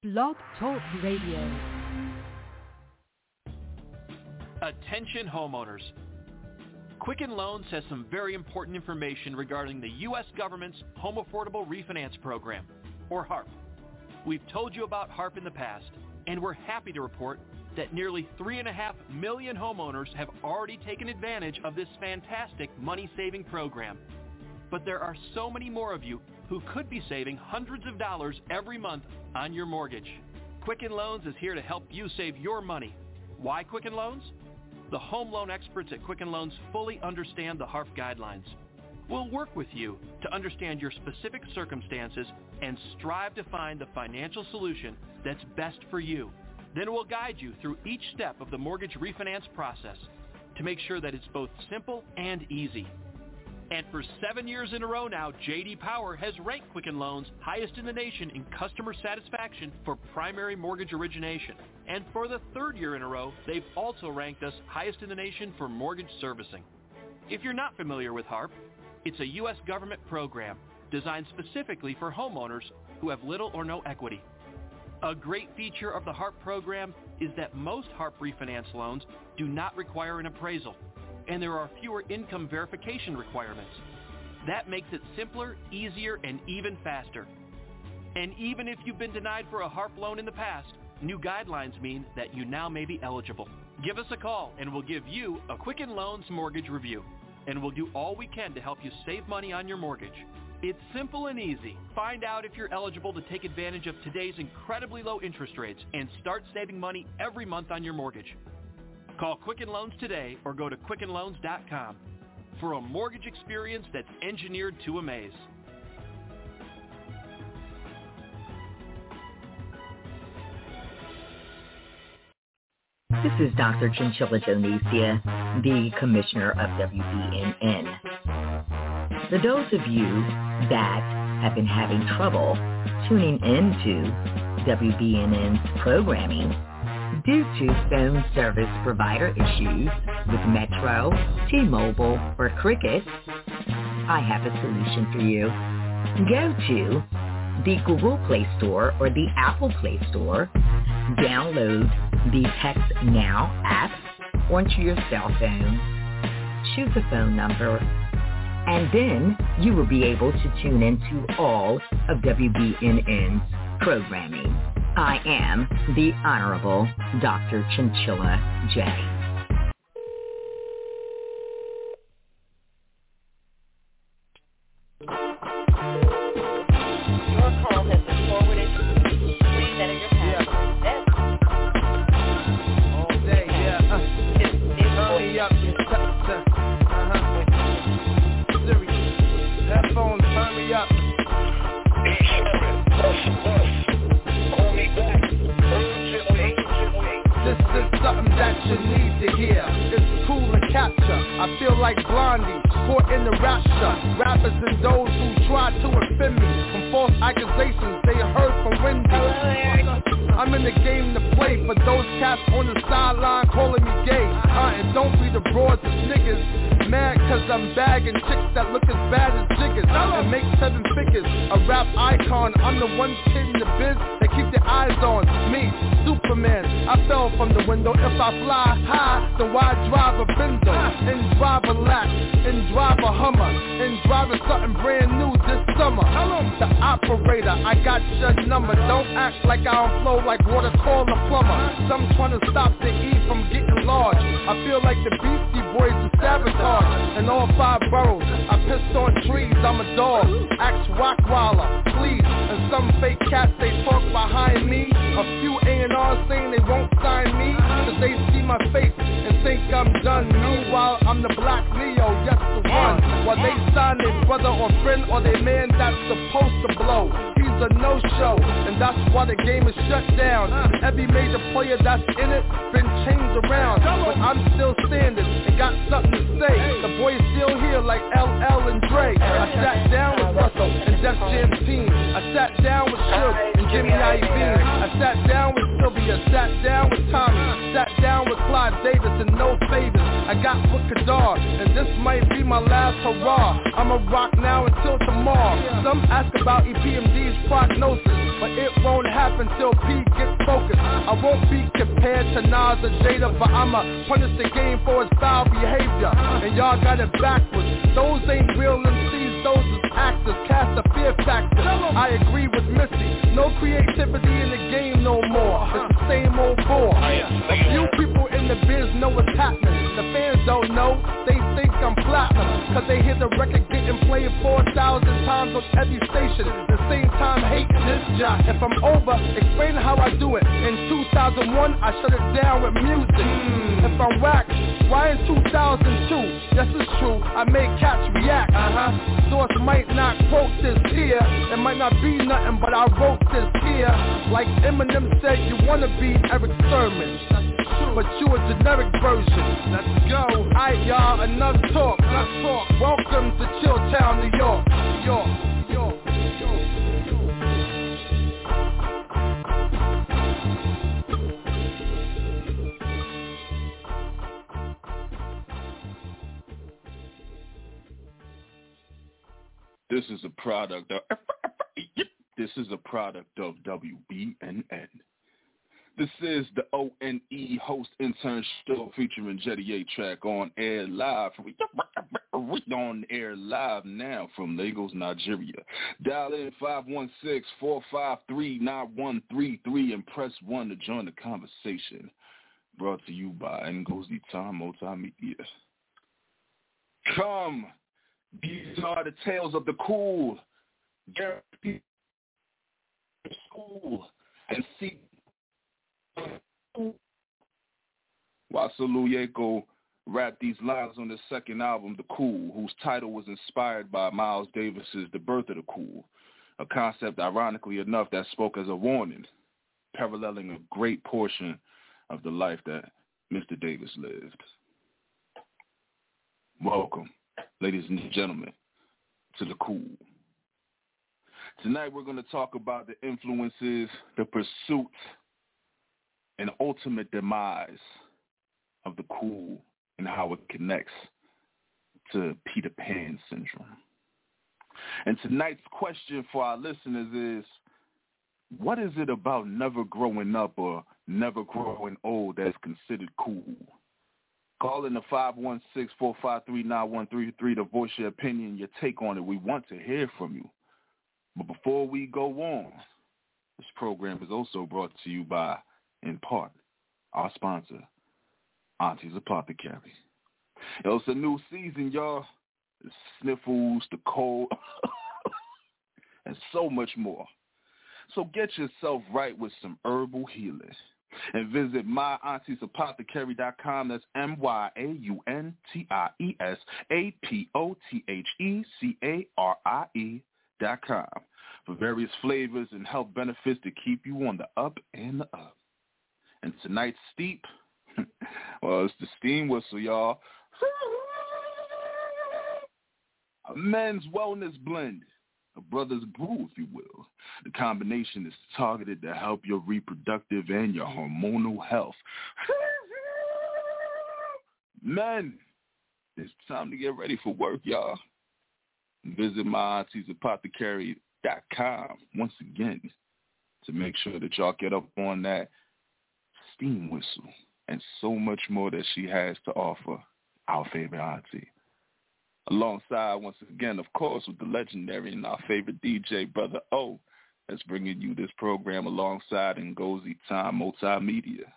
Blog Talk Radio. Attention homeowners. Quicken Loans has some very important information regarding the U.S. government's Home Affordable Refinance Program, or HARP. We've told you about HARP in the past, and we're happy to report that nearly 3.5 million homeowners have already taken advantage of this fantastic money-saving program. But there are so many more of you who could be saving hundreds of dollars every month on your mortgage. Quicken Loans is here to help you save your money. Why Quicken Loans? The home loan experts at Quicken Loans fully understand the HARP guidelines. We'll work with you to understand your specific circumstances and strive to find the financial solution that's best for you. Then we'll guide you through each step of the mortgage refinance process to make sure that it's both simple and easy. And for 7 years in a row now, J.D. Power has ranked Quicken Loans highest in the nation in customer satisfaction for primary mortgage origination. And for the 3rd year in a row, they've also ranked us highest in the nation for mortgage servicing. If you're not familiar with HARP, it's a U.S. government program designed specifically for homeowners who have little or no equity. A great feature of the HARP program is that most HARP refinance loans do not require an appraisal, and there are fewer income verification requirements. That makes it simpler, easier, and even faster. And even if you've been denied for a HARP loan in the past, new guidelines mean that you now may be eligible. Give us a call and we'll give you a Quicken Loans mortgage review. And we'll do all we can to help you save money on your mortgage. It's simple and easy. Find out if you're eligible to take advantage of today's incredibly low interest rates and start saving money every month on your mortgage. Call Quicken Loans today or go to QuickenLoans.com for a mortgage experience that's engineered to amaze. This is Dr. Chinchilla Donesia, the Commissioner of WBNN. For those of you that have been having trouble tuning into WBNN's programming due to phone service provider issues with Metro, T-Mobile, or Cricket, I have a solution for you. Go to the Google Play Store or the Apple Play Store, download the Text Now app onto your cell phone, choose a phone number, and then you will be able to tune into all of WBNN's programming. I am the Honorable Dr. Chinchilla J. Your call has been forwarded. Please enter your password. All day, yeah. Turn me up. Siri, headphones, turn me up. This is something that you need to hear. It's cool to capture. I feel like Blondie, caught in the rapture. Rappers and those who try to offend me from false accusations they heard from Wendy. I'm in the game to play for those cats on the sideline calling me gay. And don't be the broads of niggas mad cause I'm bagging chicks that look as bad as jiggers and make 7 figures. A rap icon, I'm the one kid in the biz that keep their eyes on me, Superman. I fell from the window. If I fly high, then why drive a Benzo and drive a Lac and drive a Hummer and drive something brand new this summer? The operator, I got your number. Don't act like I don't flow like water, call a plumber. Some trying to stop the E from getting large. I feel like the Beastie Boys are sabotage in all 5 boroughs. I pissed on trees, I'm a dog. Axe Rockwaller, please. And some fake cats, they talk behind me. A few A&Rs saying they won't sign me cause they see my face and think I'm done. Meanwhile, I'm the Black Leo, yes the one. While they sign their brother or friend or their man that's supposed to blow. He's a no-show, and that's why the game is shut down. Every major player that's in it been changed around, but I'm still standing and got something to say. The boys still here like LL and Dre. I sat down with Russell and Def Jam team. I sat down with Suge and Jimmy Iovine. I sat down with Sylvia, sat down with Tommy, sat down with Clyde Davis and no favors. I I got with Kadar, and this might be my last hurrah. I'ma rock now until tomorrow. Some ask about EPMD's prognosis, but it won't happen till P gets focused. I won't be compared to Nas or Jada, but I'ma punish the game for its foul behavior. And y'all got it backwards. Those ain't real MCs, those is actors. Cast a fear factor. I agree with Missy. No creativity in the game no more. It's the same old bore. A few people in the biz know what's happening. The fans don't know. They think I'm platinum, cause they hear the record getting played 4,000 times on every station. The same time hating this job. If I'm over, explain how I do it. In 2001, I shut it down with music. If I'm whack, why in 2002? Yes, it's true, I made cats react. Source might not quote this here. It might not be nothing, but I wrote this here. Like Eminem said, you wanna be Eric Sermon, but you a generic version. Let's go. Alright, y'all, enough talk. Let's talk. Welcome to Chilltown, New York. New York. New York. This is a product of WBNN. This is the ONE host intern show featuring Jetty A-Track on air live now from Lagos, Nigeria. Dial in 516-453-9133 and press 1 to join the conversation. Brought to you by Ngozi Time Multimedia. Come, these are the tales of the cool. School and see. Wasulu Yeko rapped these lines on the second album, The Cool, whose title was inspired by Miles Davis's The Birth of the Cool, a concept, ironically enough, that spoke as a warning, paralleling a great portion of the life that Mr. Davis lived. Welcome, ladies and gentlemen, to The Cool. Tonight we're going to talk about the influences, the pursuit, and ultimate demise of the cool and how it connects to Peter Pan syndrome. And tonight's question for our listeners is, what is it about never growing up or never growing old that's considered cool? Call in the 516-453-9133 to voice your opinion, your take on it. We want to hear from you. But before we go on, this program is also brought to you by, in part, our sponsor, Auntie's Apothecary. It's a new season, y'all. The sniffles, the cold, and so much more. So get yourself right with some herbal healing. And visit myauntiesapothecary.com. That's myauntiesapothecary.com for various flavors and health benefits to keep you on the up and the up. And tonight's steep, well, it's the steam whistle, y'all. A men's wellness blend, a brother's brew, if you will. The combination is targeted to help your reproductive and your hormonal health. Men, it's time to get ready for work, y'all. Visit myauntiesapothecary.com once again to make sure that y'all get up on that steam whistle and so much more that she has to offer our favorite auntie. Alongside, once again, of course, with the legendary and our favorite DJ, Brother O, that's bringing you this program alongside Ngozi Time Multimedia.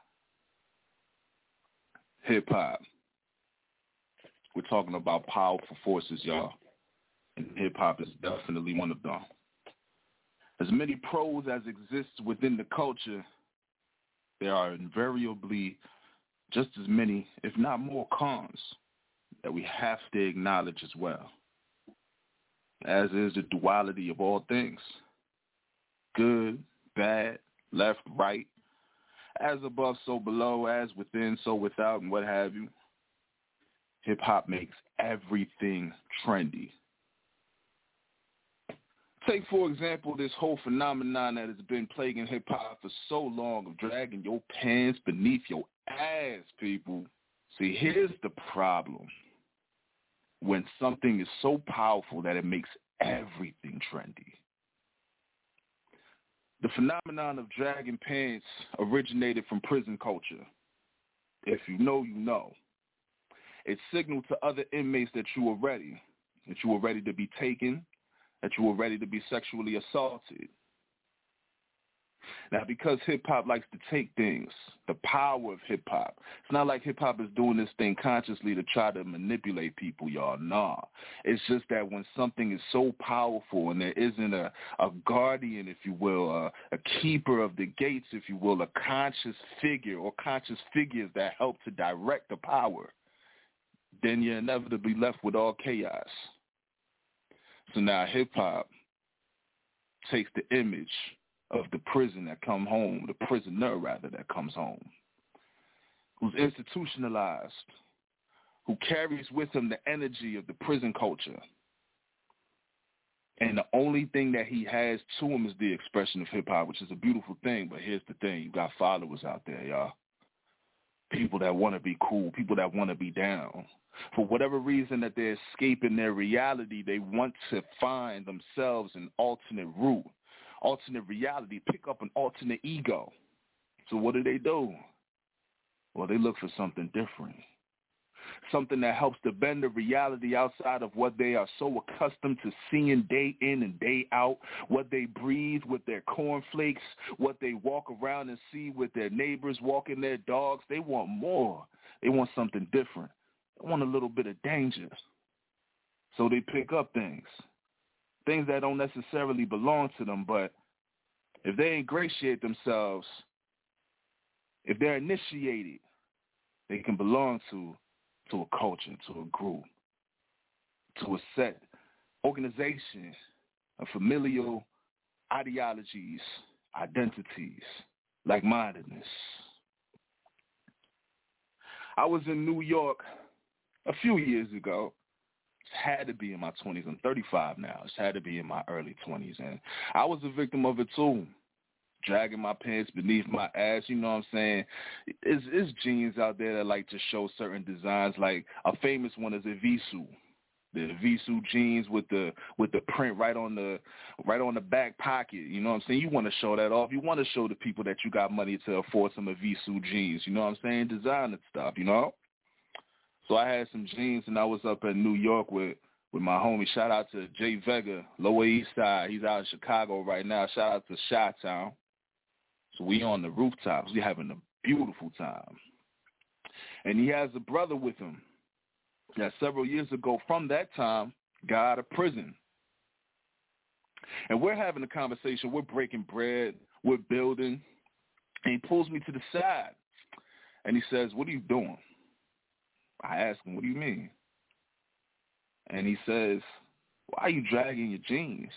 Hip-hop. We're talking about powerful forces, y'all, and hip-hop is definitely one of them. As many pros as exist within the culture, there are invariably just as many, if not more, cons that we have to acknowledge as well, as is the duality of all things. Good, bad, left, right, as above, so below, as within, so without, and what have you. Hip-hop makes everything trendy. Take, for example, this whole phenomenon that has been plaguing hip-hop for so long of dragging your pants beneath your ass, people. See, here's the problem. When something is so powerful that it makes everything trendy. The phenomenon of dragging pants originated from prison culture. If you know, you know. It signaled to other inmates that you were ready to be taken, that you were ready to be sexually assaulted. Now, because hip-hop likes to take things, the power of hip-hop, it's not like hip-hop is doing this thing consciously to try to manipulate people, y'all. Nah. It's just that when something is so powerful and there isn't a guardian, if you will, a keeper of the gates, if you will, a conscious figure or conscious figures that help to direct the power, then you're inevitably left with all chaos. So now hip-hop takes the image of the prison that come home, the prisoner, rather, that comes home, who's institutionalized, who carries with him the energy of the prison culture. And the only thing that he has to him is the expression of hip-hop, which is a beautiful thing. But here's the thing. You got followers out there, y'all. People that want to be cool, people that want to be down. For whatever reason that they're escaping their reality, they want to find themselves an alternate route. Alternate reality, pick up an alternate ego. So what do? Well, they look for something different. Something that helps to bend the reality outside of what they are so accustomed to seeing day in and day out, what they breathe with their cornflakes, what they walk around and see with their neighbors walking their dogs. They want more. They want something different. They want a little bit of danger. So they pick up things that don't necessarily belong to them, but if they ingratiate themselves, if they're initiated, they can belong to a culture, to a group, to a set organization of familial ideologies, identities, like-mindedness. I was in New York a few years ago. Had to be in my 20s. I'm 35 now. It's had to be in my early 20s. And I was a victim of it too. Dragging my pants beneath my ass, you know what I'm saying? It's jeans out there that like to show certain designs. Like a famous one is a Visu. The Visu jeans with the print right on the back pocket. You know what I'm saying? You want to show that off. You want to show the people that you got money to afford some of Visu jeans. You know what I'm saying? Designer stuff, you know? So I had some jeans, and I was up in New York with my homie. Shout out to Jay Vega, Lower East Side. He's out in Chicago right now. Shout out to Chi-Town. So we on the rooftops. We having a beautiful time. And he has a brother with him that several years ago from that time got out of prison. And we're having a conversation. We're breaking bread. We're building. And he pulls me to the side. And he says, "What are you doing?" I ask him, "What do you mean?" And he says, "Why are you dragging your jeans?"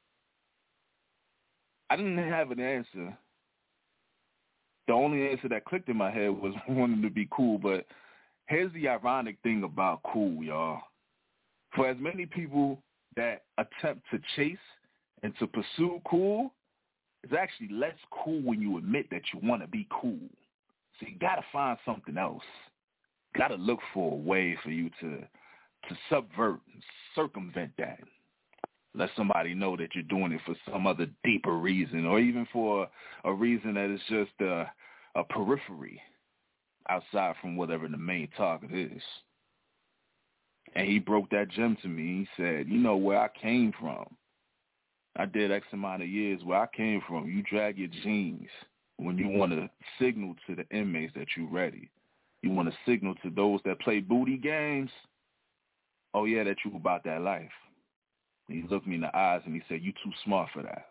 I didn't have an answer. The only answer that clicked in my head was wanting to be cool. But here's the ironic thing about cool, y'all. For as many people that attempt to chase and to pursue cool, it's actually less cool when you admit that you want to be cool. So you got to find something else. Got to look for a way for you to subvert, circumvent that. Let somebody know that you're doing it for some other deeper reason, or even for a reason that is just a periphery outside from whatever the main target is. And he broke that gem to me. He said, "You know where I came from. I did X amount of years where I came from. You drag your jeans when you want to signal to the inmates that you're ready. You want to signal to those that play booty games, oh, yeah, that you about that life." And he looked me in the eyes and he said, "You too smart for that."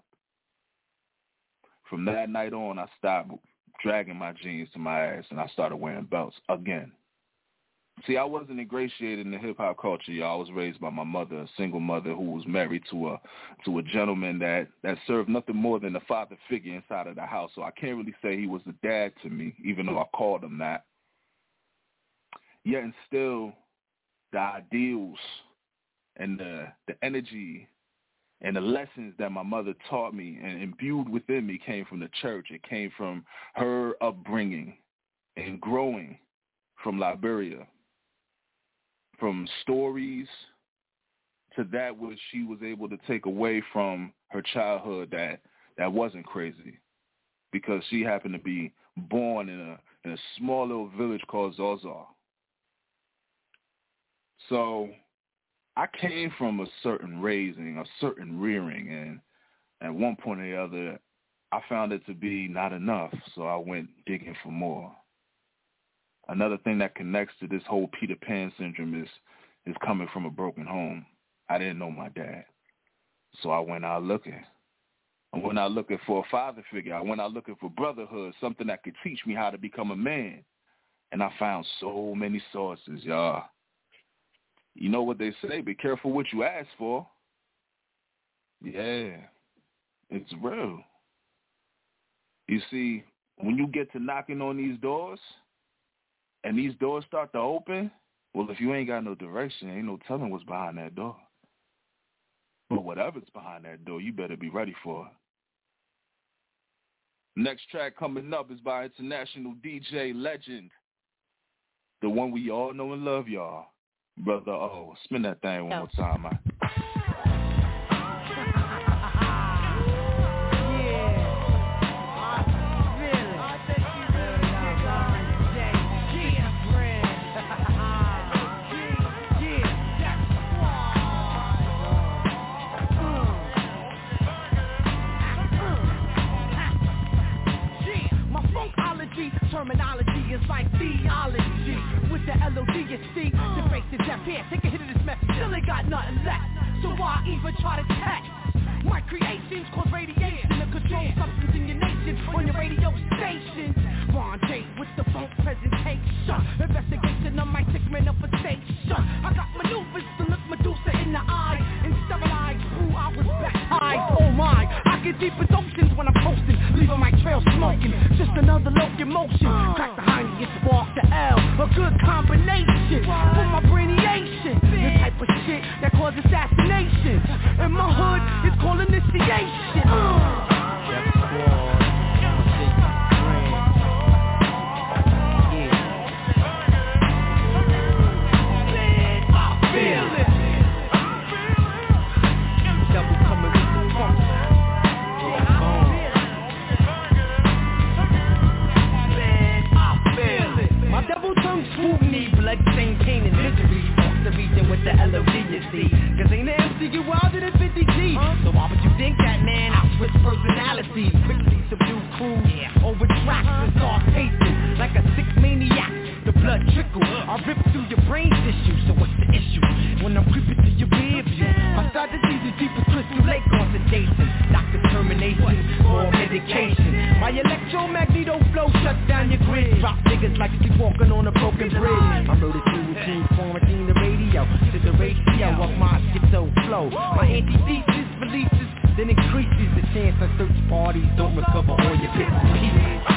From that night on, I stopped dragging my jeans to my ass and I started wearing belts again. See, I wasn't ingratiated in the hip-hop culture, y'all. I was raised by my mother, a single mother who was married to a gentleman that served nothing more than a father figure inside of the house. So I can't really say he was a dad to me, even though I called him that. Yet and still, the ideals and the energy and the lessons that my mother taught me and imbued within me came from the church. It came from her upbringing and growing from Liberia, from stories to that which she was able to take away from her childhood that wasn't crazy, because she happened to be born in a small little village called Zaza. So I came from a certain raising, a certain rearing, and at one point or the other, I found it to be not enough, so I went digging for more. Another thing that connects to this whole Peter Pan syndrome is coming from a broken home. I didn't know my dad, so I went out looking. I went out looking for a father figure. I went out looking for brotherhood, something that could teach me how to become a man. And I found so many sources, y'all. You know what they say, be careful what you ask for. Yeah, it's real. You see, when you get to knocking on these doors and these doors start to open, well, if you ain't got no direction, ain't no telling what's behind that door. But whatever's behind that door, you better be ready for it. Next track coming up is by international DJ legend, the one we all know and love, y'all. Brother O. Spin that thing one more time, man. Terminology is like theology. With the L-O-D-S-C, the face is deaf here. Take a hit of this mess, still ain't got nothing left. So why even try to test? My creations cause radiation to control substance in your nation on your radio station. Ron J with the funk presentation. Investigation of my sick manifestation. I got maneuvers to look Medusa in the eye and sterilize who I was baptized. Oh my, I get deep in oceans when I'm coasting, leaving my trail smoking. Just another locomotion. Crack the hiney and spark the L. A good combination for my brainiation. The type of shit that cause assassination. In my hood, it's called initiation. Blood-stained pain and misery. Walk the region with the L-O-D, you see. Cause ain't the MC get wilder than 50 G. So why would you think that, man? I switch personalities. Quickly subdue crews over tracks and start pacing like a sick maniac. The blood trickle, I rip through your brain tissue. So what's the issue? When I'm creeping to your rear view, my strategy's as deep as Crystal Lake on sedation. Doctor termination, more medication. My electromagneto flow shut down your grid. Drop niggas like sleepwalking on a broken bridge. I wrote it through routine, quarantine the radio to the ratio of my schizo flow. My antithesis releases, then increases the chance that search parties don't recover all your bits and pieces.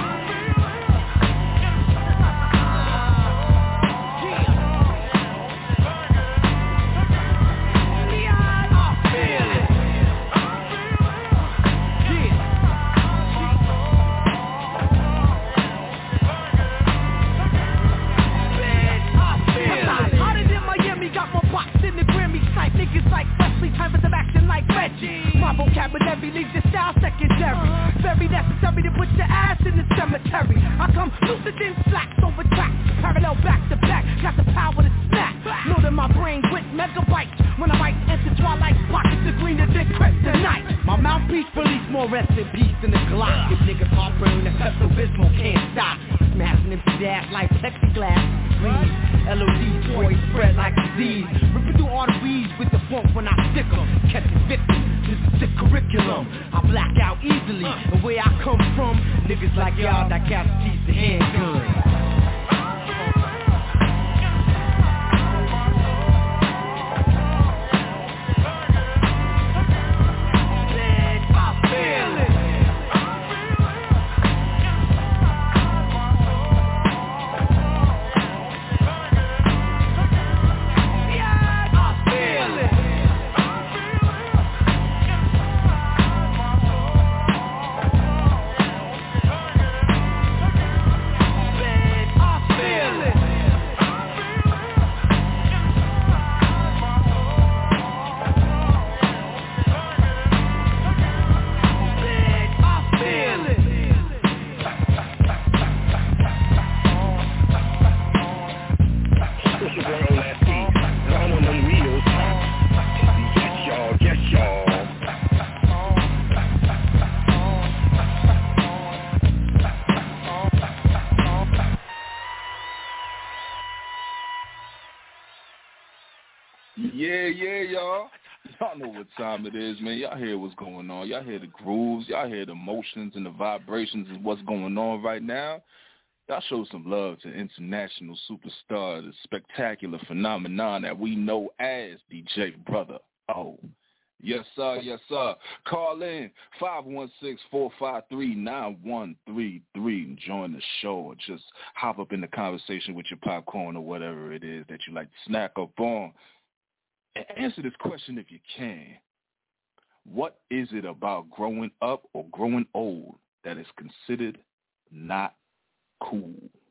My vocabulary leaves your style secondary. Very necessary to put your ass in the cemetery. I come lucid in slacks over tracks, parallel back to back. Got the power to snap. Loading my brain with megabytes. When I write enter twilight, pockets are greener than kryptonite. My mouthpiece release more rest in peace than a Glock. If niggas heartburn and Pepto-Bismol can't stop. Smashing empty ass like plexiglass. Please, LOD's boys spread like disease. Ripping through arteries with the funk when I stick 'em. Catch a victim, this is the curriculum. I black out easily, and where I come from, niggas like y'all that got teeth the handgun. Yeah. Yeah, y'all. Y'all know what time it is, man. Y'all hear what's going on. Y'all hear the grooves. Y'all hear the motions and the vibrations of what's going on right now. Y'all show some love to international superstar, the spectacular phenomenon that we know as DJ Brother O. Yes, sir. Yes, sir. Call in 516-453-9133 and join the show, or just hop up in the conversation with your popcorn or whatever it is that you like to snack up on. And answer this question if you can. What is it about growing up or growing old that is considered not cool?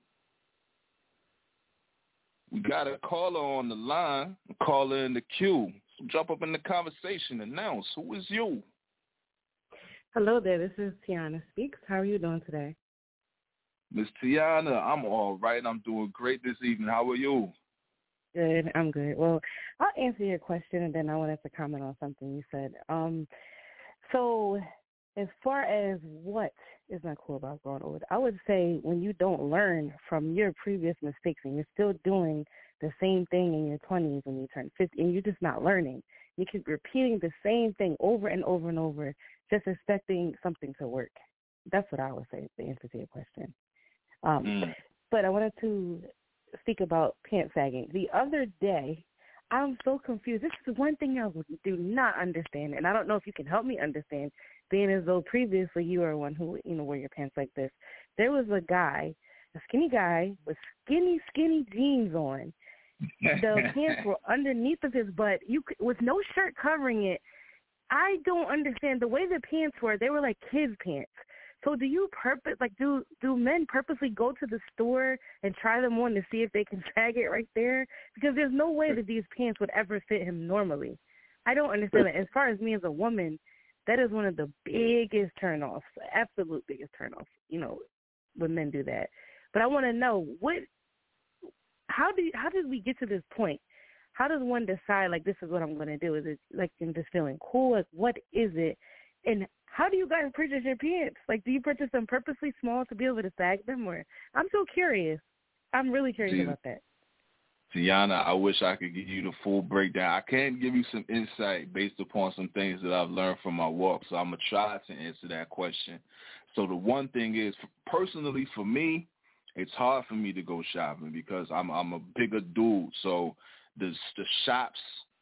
We got a caller on the line, a caller in the queue. So jump up in the conversation. Announce, who is you? Hello there, this is Tiana Speaks. How are you doing today? Miss Tiana, I'm all right. I'm doing great this evening. How are you? Good, I'm good. Well, I'll answer your question, and then I wanted to comment on something you said. So as far as what is not cool about growing old, I would say when you don't learn from your previous mistakes and you're still doing the same thing in your 20s when you turn 50, and you're just not learning. You keep repeating the same thing over and over and over, just expecting something to work. That's what I would say, the answer to your question. But I wanted to speak about pants sagging. The other day, I'm so confused. This is one thing I do not understand, and I don't know if you can help me understand, being as though previously you were one who, wear your pants like this. There was a skinny guy with skinny jeans on. The pants were underneath of his butt, with no shirt covering it. I don't understand. The way the pants were, they were like kids' pants. So do you do men purposely go to the store and try them on to see if they can sag it right there? Because there's no way that these pants would ever fit him normally. I don't understand that. As far as me as a woman, that is one of the biggest turnoffs, absolute biggest turnoffs, when men do that. But I want to know, how did we get to this point? How does one decide, this is what I'm going to do? Is it, I'm just feeling cool? What is it? And how do you guys purchase your pants? Do you purchase them purposely small to be able to sag them? Or I'm so curious. I'm really curious about that. Tiana, I wish I could give you the full breakdown. I can give you some insight based upon some things that I've learned from my walk, so I'm going to try to answer that question. So the one thing is, personally for me, it's hard for me to go shopping because I'm a bigger dude. So the shops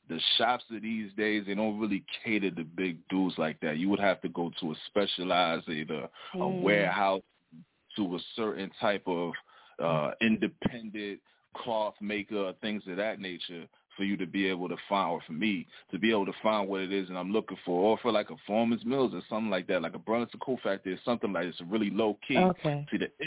of these days, they don't really cater to big dudes like that. You would have to go to a specialized, either a warehouse, to a certain type of independent cloth maker, things of that nature, for you to be able to find, or for me to be able to find what it is that I'm looking for, or for like a Foreman's Mills or something like that, like a Burlington Coat Factory, something like it's really low key. Okay. See, the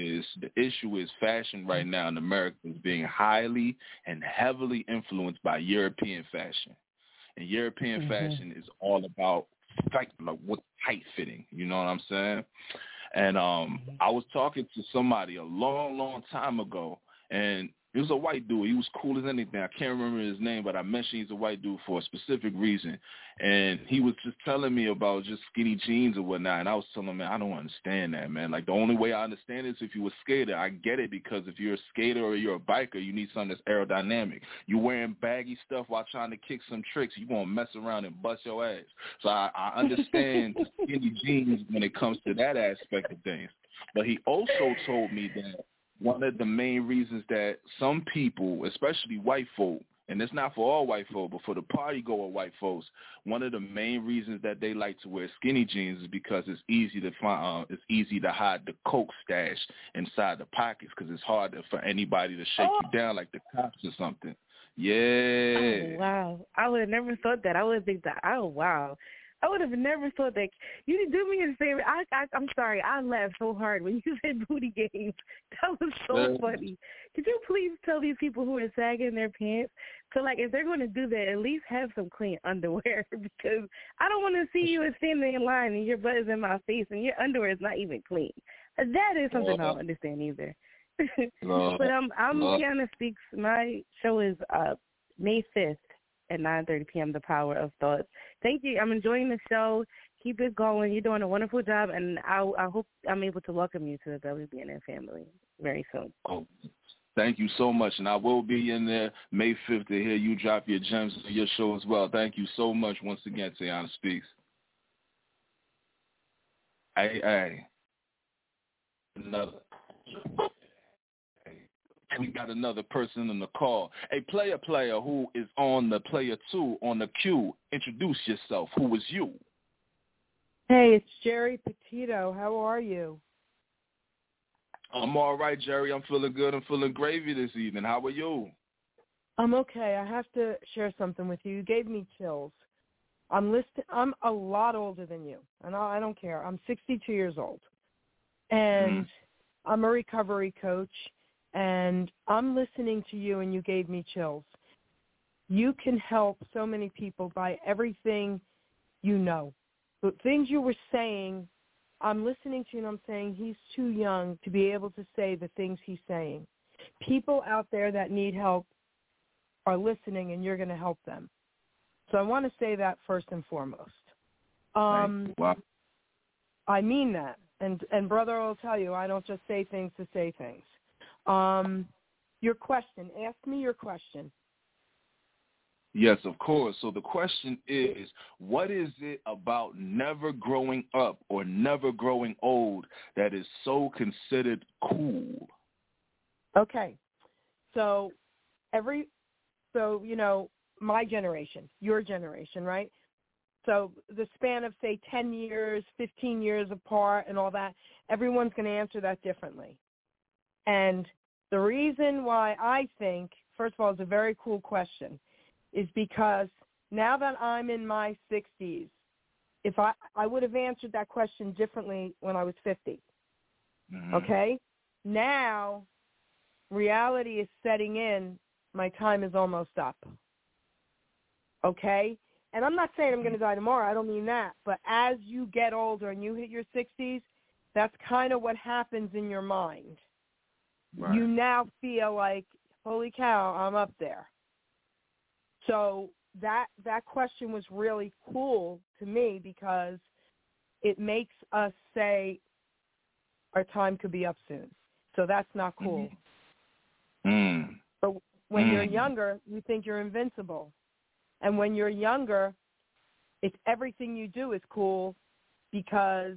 issue is fashion right now in America is being highly and heavily influenced by European fashion, and European fashion is all about what's tight fitting. You know what I'm saying? And I was talking to somebody a long time ago, and he was a white dude. He was cool as anything. I can't remember his name, but I mentioned he's a white dude for a specific reason. And he was just telling me about just skinny jeans or whatnot. And I was telling him, man, I don't understand that, man. The only way I understand is if you're a skater. I get it, because if you're a skater or you're a biker, you need something that's aerodynamic. You're wearing baggy stuff while trying to kick some tricks, you're going to mess around and bust your ass. So I understand skinny jeans when it comes to that aspect of things. But he also told me that one of the main reasons that some people, especially white folk, and it's not for all white folk, but for the party-goer white folks, one of the main reasons that they like to wear skinny jeans is because it's easy to find. It's easy to hide the coke stash inside the pockets, because it's hard for anybody to shake you down like the cops or something. Yeah. Oh, wow. I would have never thought that. I would think that. Oh, wow. I would have never thought that. You didn't do me a favor. I'm sorry. I laughed so hard when you said booty games. That was so funny. Could you please tell these people who are sagging their pants to, if they're going to do that, at least have some clean underwear, because I don't want to see you standing in line and your butt is in my face and your underwear is not even clean. That is something I don't understand either. But I'm Tiana Speaks. My show is May 5th. At 9:30 p.m., The Power of Thoughts. Thank you. I'm enjoying the show. Keep it going. You're doing a wonderful job, and I hope I'm able to welcome you to the WBNN family very soon. Oh, Thank you so much, and I will be in there May 5th to hear you drop your gems on your show as well. Thank you so much once again, Teyana Speaks. Hey. We got another person on the call. A player who is on the player 2 on the queue. Introduce yourself. Who is you? Hey, it's Jerry Petito. How are you? I'm all right, Jerry. I'm feeling good. I'm feeling gravy this evening. How are you? I'm okay. I have to share something with you. You gave me chills. I'm a lot older than you, and I don't care. I'm 62 years old, and I'm a recovery coach, and I'm listening to you, and you gave me chills. You can help so many people by everything you know. The things you were saying, I'm listening to you, and I'm saying he's too young to be able to say the things he's saying. People out there that need help are listening, and you're going to help them. So I want to say that first and foremost. Wow. I mean that. And brother will tell you, I don't just say things to say things. Your question. Ask me your question. Yes, of course. So the question is, what is it about never growing up or never growing old that is so considered cool? Okay. So my generation, your generation, right? So the span of, say, 10 years, 15 years apart and all that, everyone's going to answer that differently. And the reason why I think, first of all, it's a very cool question, is because now that I'm in my 60s, if I would have answered that question differently when I was 50. Mm-hmm. Okay? Now, reality is setting in. My time is almost up. Okay? And I'm not saying I'm going to die tomorrow. I don't mean that. But as you get older and you hit your 60s, that's kind of what happens in your mind. Right. You now feel like, holy cow, I'm up there. So that question was really cool to me because it makes us say our time could be up soon. So that's not cool. Mm. But when you're younger, you think you're invincible. And when you're younger, it's everything you do is cool because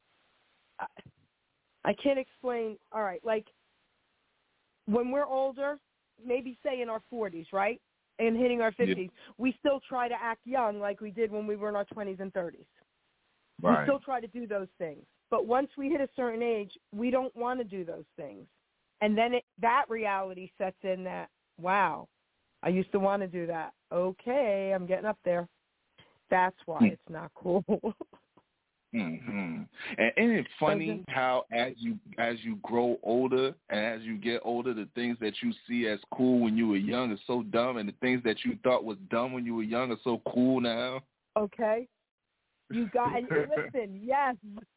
I can't explain. All right, like when we're older, maybe say in our 40s, right, and hitting our 50s, we still try to act young like we did when we were in our 20s and 30s. Right. We still try to do those things. But once we hit a certain age, we don't want to do those things. And then that reality sets in that, wow, I used to want to do that. Okay, I'm getting up there. That's why it's not cool. Mm-hmm. And isn't it funny how as you grow older and as you get older, the things that you see as cool when you were young are so dumb, and the things that you thought was dumb when you were young are so cool now? Okay. You got and listen, yes.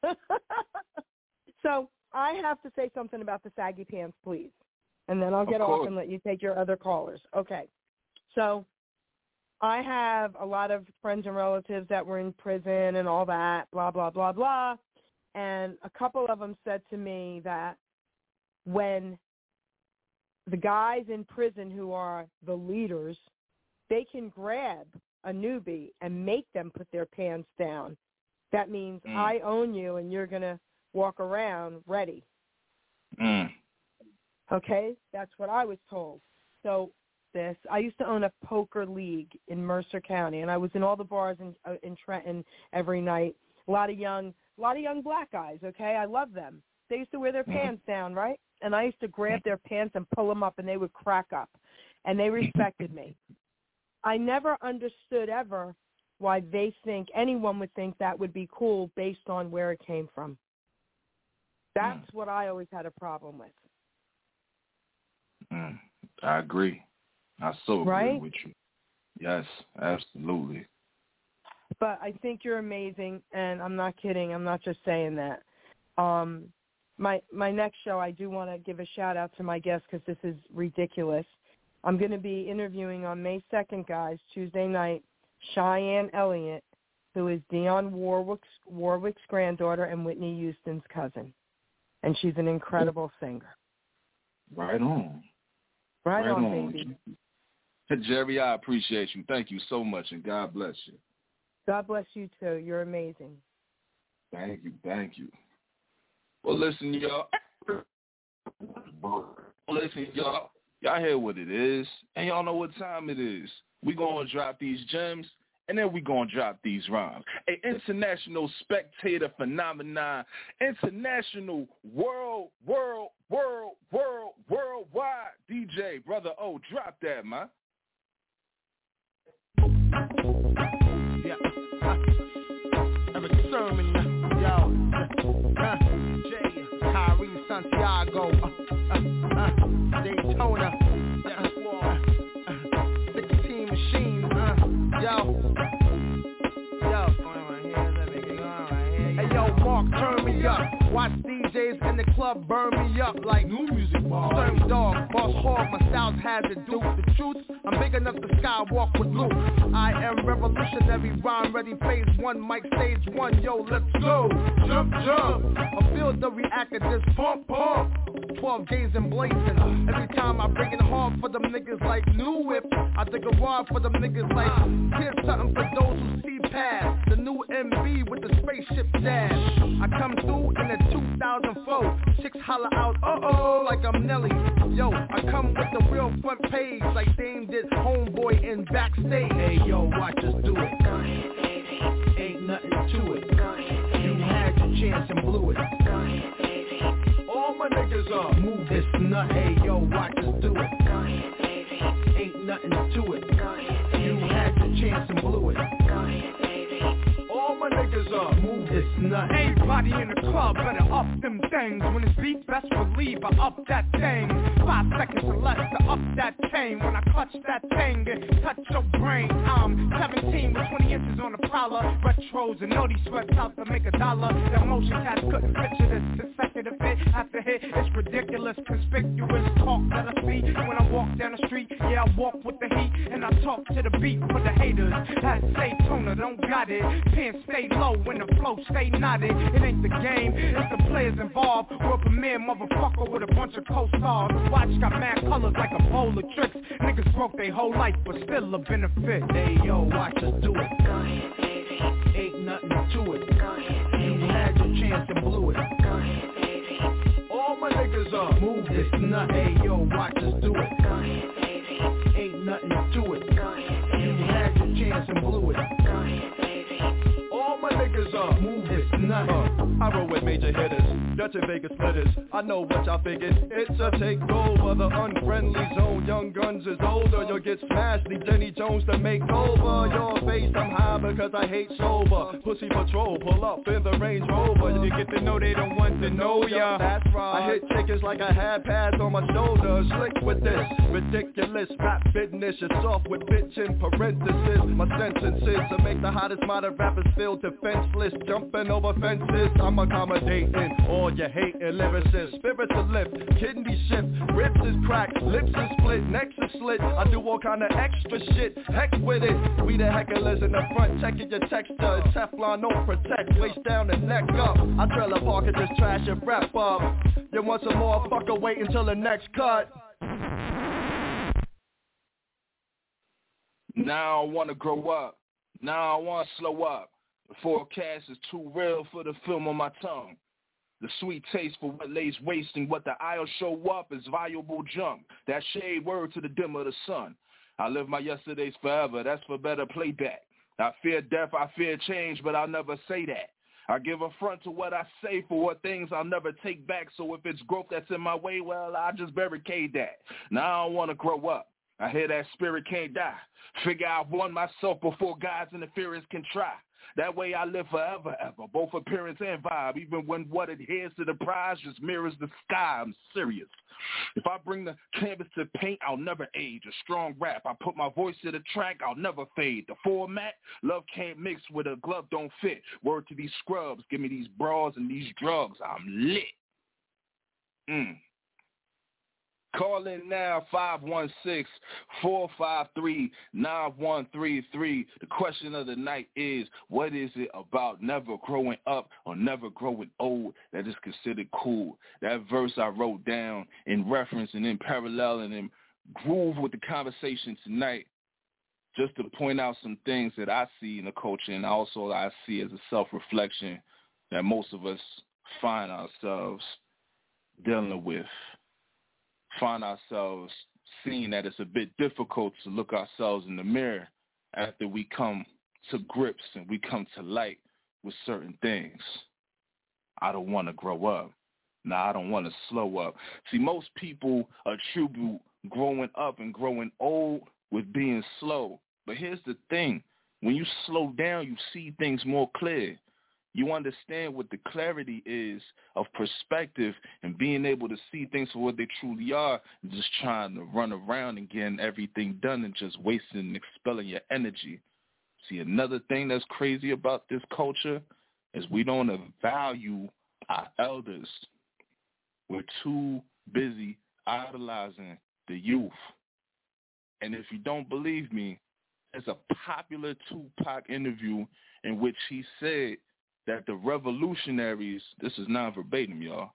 So I have to say something about the saggy pants, please. And then I'll get off and let you take your other callers. Okay. So I have a lot of friends and relatives that were in prison and all that, blah, blah, blah, blah. And a couple of them said to me that when the guys in prison who are the leaders, they can grab a newbie and make them put their pants down. That means I own you and you're going to walk around ready. Okay? That's what I was told. So I used to own a poker league in Mercer County, and I was in all the bars in Trenton every night. A lot of young black guys, okay? I love them. They used to wear their pants down, right? And I used to grab their pants and pull them up, and they would crack up, and they respected me. I never understood ever why anyone would think that would be cool based on where it came from. That's what I always had a problem with. I agree. I so agree with you. Yes, absolutely. But I think you're amazing, and I'm not kidding. I'm not just saying that. My next show, I do want to give a shout-out to my guest because this is ridiculous. I'm going to be interviewing on May 2nd, guys, Tuesday night, Cheyenne Elliott, who is Dionne Warwick's granddaughter and Whitney Houston's cousin. And she's an incredible singer. Right on. Right on, baby. Jerry, I appreciate you. Thank you so much, and God bless you. God bless you, too. You're amazing. Thank you. Well, listen, y'all. Y'all hear what it is, and y'all know what time it is. We going to drop these gems, and then we going to drop these rhymes. An international spectator phenomenon, international worldwide DJ, Brother O, drop that, man. Yeah. Eric Sermon, yo. Jay, Tyree, Santiago, Daytona, 16 Machine, yo. Hey, yo, Mark, turn me up. Watch DJs in the club burn me up like new music ball. Serve dog, boss hog, my styles had to do the truth. I'm big enough to skywalk with Luke. I am revolutionary, rhyme ready, phase 1, mic stage 1, yo, let's go. Jump. I feel the reactor, just pump. 12 days and blazing. Every time I bring it hard for them niggas like New Whip. I dig a rod for them niggas like, here's something for those who see past. The new MB with the spaceship dash. I come through in the 2004. Chicks holler out, uh-oh, like I'm Nelly. Yo, I come with the real front page like Dame did Homeboy in Backstage. Hey, yo, watch us do it. Go ahead, baby. Ain't nothing to it. Go ahead, you had your chance and blew it. Go ahead, baby. All my niggas up. Move this nut. Hey, yo, watch us do it. Go ahead, baby. Ain't nothing to it. Go ahead, baby. You had your chance and blew it. Go ahead, baby. All my niggas up. Move this nut. Everybody in the club better up them things. When it's beat, best believe I up that thing. 5 seconds or less to up that chain. When I clutch that thing and touch your brain. I'm 17 with 20 inches on the prowler. Retros and naughty sweats out to make $1. That motion cats couldn't picture this consecutive hit after hit. It's ridiculous, conspicuous talk that I see when I walk down the street. Yeah, I walk with the heat and I talk to the beat for the haters. At Daytona, don't got it. Pants stay low when the flow stay knotted. It ain't the game, it's the players involved. World premiere motherfucker with a bunch of co-stars. The watch got mad colors like a bowl of tricks. Niggas broke their whole life but still a benefit. Hey yo, watch us do it. Go ahead, baby. Ain't nothing to it. Go ahead, you had your chance and blew it. Go ahead, baby. All my niggas up. Move this nut. Hey yo, watch us do it. Go ahead, baby. Ain't nothing to it. Go ahead, you had your chance and blew it. Go ahead, baby. All my niggas up. Move this nut. I roll with major hitters, Dutch and Vegas splitters. I know what y'all figured. It's a takeover, the unfriendly zone. Young Guns is older, you'll get smashed. Need Jenny Jones to make over your face. I'm high because I hate sober. Pussy Patrol, pull up in the Range Rover. You get to know they don't want to know ya. That's right. I hit chickens like I had pads on my shoulders. Slick with this ridiculous rap business. You're soft with bitch in parenthesis. My sentence is to make the hottest modern rappers feel defenseless. Jumping over fences, I'm accommodating all your hating lyricists. Spirits are lift, kidney shift, ribs is cracked, lips is split, necks is slit. I do all kind of extra shit, heck with it. We the hecklers in the front, checking your texture. Teflon don't protect, waist down and neck up. I trailer park and just trash and wrap up. You want some more, fucker, wait until the next cut. Now I want to grow up. Now I want to slow up. The forecast is too real for the film on my tongue. The sweet taste for what lays waste and what the aisle show up is valuable junk. That shade word to the dim of the sun. I live my yesterdays forever, that's for better playback. I fear death, I fear change, but I'll never say that. I give a front to what I say for what things I'll never take back. So if it's growth that's in my way, well, I just barricade that. Now I want to grow up. I hear that spirit can't die. Figure I've won myself before God's interference can try. That way I live forever, ever, both appearance and vibe, even when what adheres to the prize just mirrors the sky. I'm serious. If I bring the canvas to paint, I'll never age. A strong rap, I put my voice to the track, I'll never fade. The format, love can't mix with a glove don't fit. Word to these scrubs, give me these bras and these drugs, I'm lit. Call in now, 516-453-9133. The question of the night is, what is it about never growing up or never growing old that is considered cool? That verse I wrote down in reference and in parallel and in groove with the conversation tonight, just to point out some things that I see in the culture, and also I see as a self-reflection that most of us find ourselves dealing with, find ourselves seeing that it's a bit difficult to look ourselves in the mirror after we come to grips and we come to light with certain things. I don't want to grow up. No, I don't want to slow up. See, most people attribute growing up and growing old with being slow. But here's the thing. When you slow down, you see things more clear. You understand what the clarity is of perspective and being able to see things for what they truly are, and just trying to run around and getting everything done and just wasting and expelling your energy. See, another thing that's crazy about this culture is we don't value our elders. We're too busy idolizing the youth. And if you don't believe me, there's a popular Tupac interview in which he said that the revolutionaries, this is not verbatim, y'all.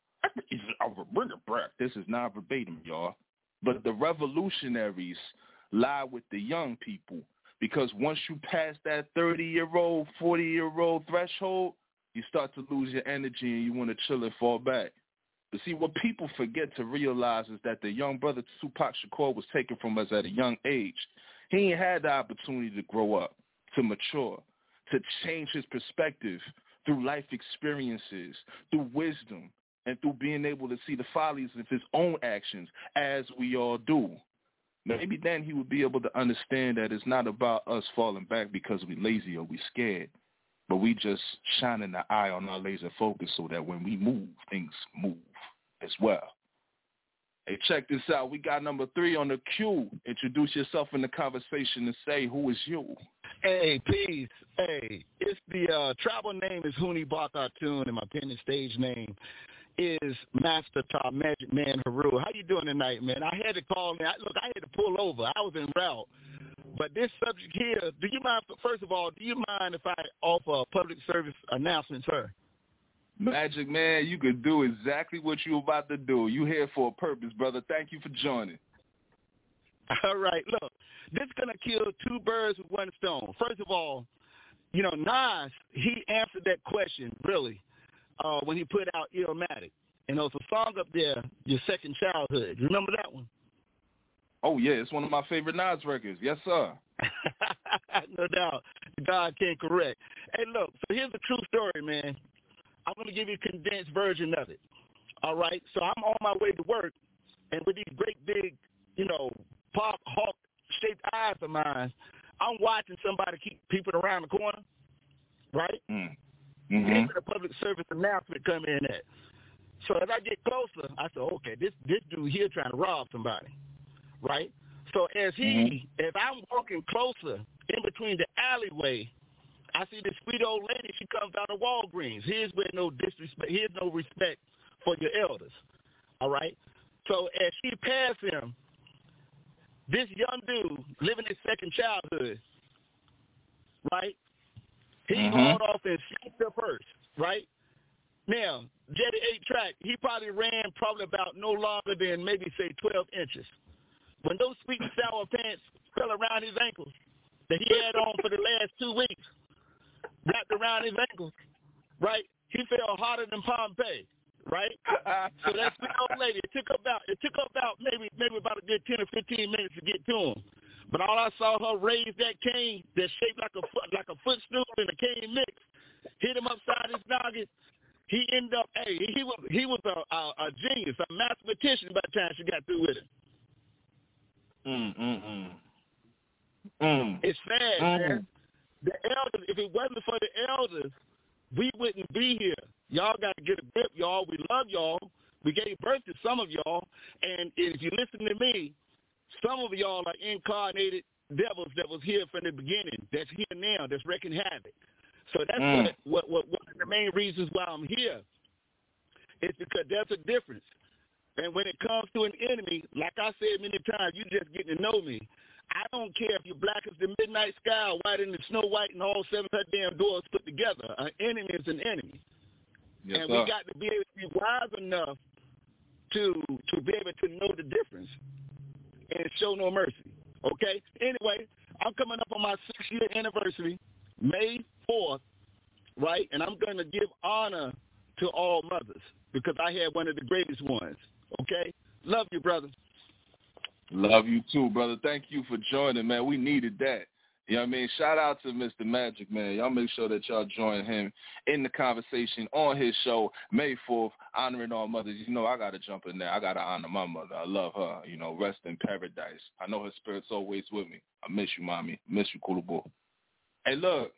This is not verbatim, y'all. But the revolutionaries lie with the young people, because once you pass that 30-year-old, 40-year-old threshold, you start to lose your energy and you want to chill and fall back. But see, what people forget to realize is that the young brother Tupac Shakur was taken from us at a young age. He ain't had the opportunity to grow up, to mature, to change his perspective through life experiences, through wisdom, and through being able to see the follies of his own actions, as we all do. Maybe then he would be able to understand that it's not about us falling back because we lazy or we scared, but we just shining the eye on our laser focus so that when we move, things move as well. Hey, check this out. We got number 3 on the queue. Introduce yourself in the conversation and say, who is you? Hey, peace. Hey, it's the tribal name is Huni Bakatun, and my pen and stage name is Master Top Magic Man Haru. How you doing tonight, man? I had to call, man. Look, I had to pull over. I was en route. But this subject here, do you mind, first of all, do you mind if I offer a public service announcement, sir? Magic Man, you can do exactly what you're about to do. You here for a purpose, brother. Thank you for joining. All right, look, this is going to kill 2 birds with 1 stone. First of all, you know, Nas, he answered that question, really, when he put out Illmatic. And there was a song up there, Your Second Childhood. You remember that one? Oh, yeah, it's one of my favorite Nas records. Yes, sir. No doubt. God can't correct. Hey, look, so here's the true story, man. I'm going to give you a condensed version of it. All right? So I'm on my way to work, and with these great big, you know, pop hawk-shaped eyes of mine, I'm watching somebody keep peeping around the corner, right? Mm-hmm. Here's the public service announcement come in at. So as I get closer, I said, okay, this dude here trying to rob somebody, right? So as I'm walking closer in between the alleyway, I see this sweet old lady. She comes out of Walgreens. Here's where no disrespect. Here's no respect for your elders. All right. So as she passed him, this young dude living his second childhood, right? He hauled off and shot her first, right? Now, Jetty 8-track, he probably ran about no longer than maybe say 12 inches. When those sweet and sour pants fell around his ankles that he had on for the last 2 weeks, wrapped around his ankles, right? He fell harder than Pompeii, right? So that sweet old lady, it took about maybe about a good 10 or 15 minutes to get to him. But all I saw her raise that cane that shaped like a footstool in a cane mix, hit him upside his noggin. He ended up, he was a genius, a mathematician by the time she got through with it. It's sad, man. The elders, if it wasn't for the elders, we wouldn't be here. Y'all got to get a grip, y'all. We love y'all. We gave birth to some of y'all. And if you listen to me, some of y'all are incarnated devils that was here from the beginning, that's here now, that's wreaking havoc. So that's what one of the main reasons why I'm here. It's because there's a difference. And when it comes to an enemy, like I said many times, you just getting to know me. I don't care if you're black as the midnight sky or white in the Snow White and all 7 of her damn doors put together. An enemy is an enemy. Yes, and sir. we got to be able to be wise enough to be able to know the difference. and show no mercy. Okay? Anyway, I'm coming up on my 6-year anniversary, May 4th, right? And I'm going to give honor to all mothers because I had one of the greatest ones. Okay? Love you, brother. Love you too, brother. Thank you for joining, man. We needed that. You know what I mean? Shout out to Mr. Magic, man. Y'all make sure that y'all join him in the conversation on his show, May 4th, honoring all mothers. You know, I got to jump in there. I got to honor my mother. I love her. You know, rest in paradise. I know her spirit's always with me. I miss you, mommy. Miss you, Kulubu. Hey, look.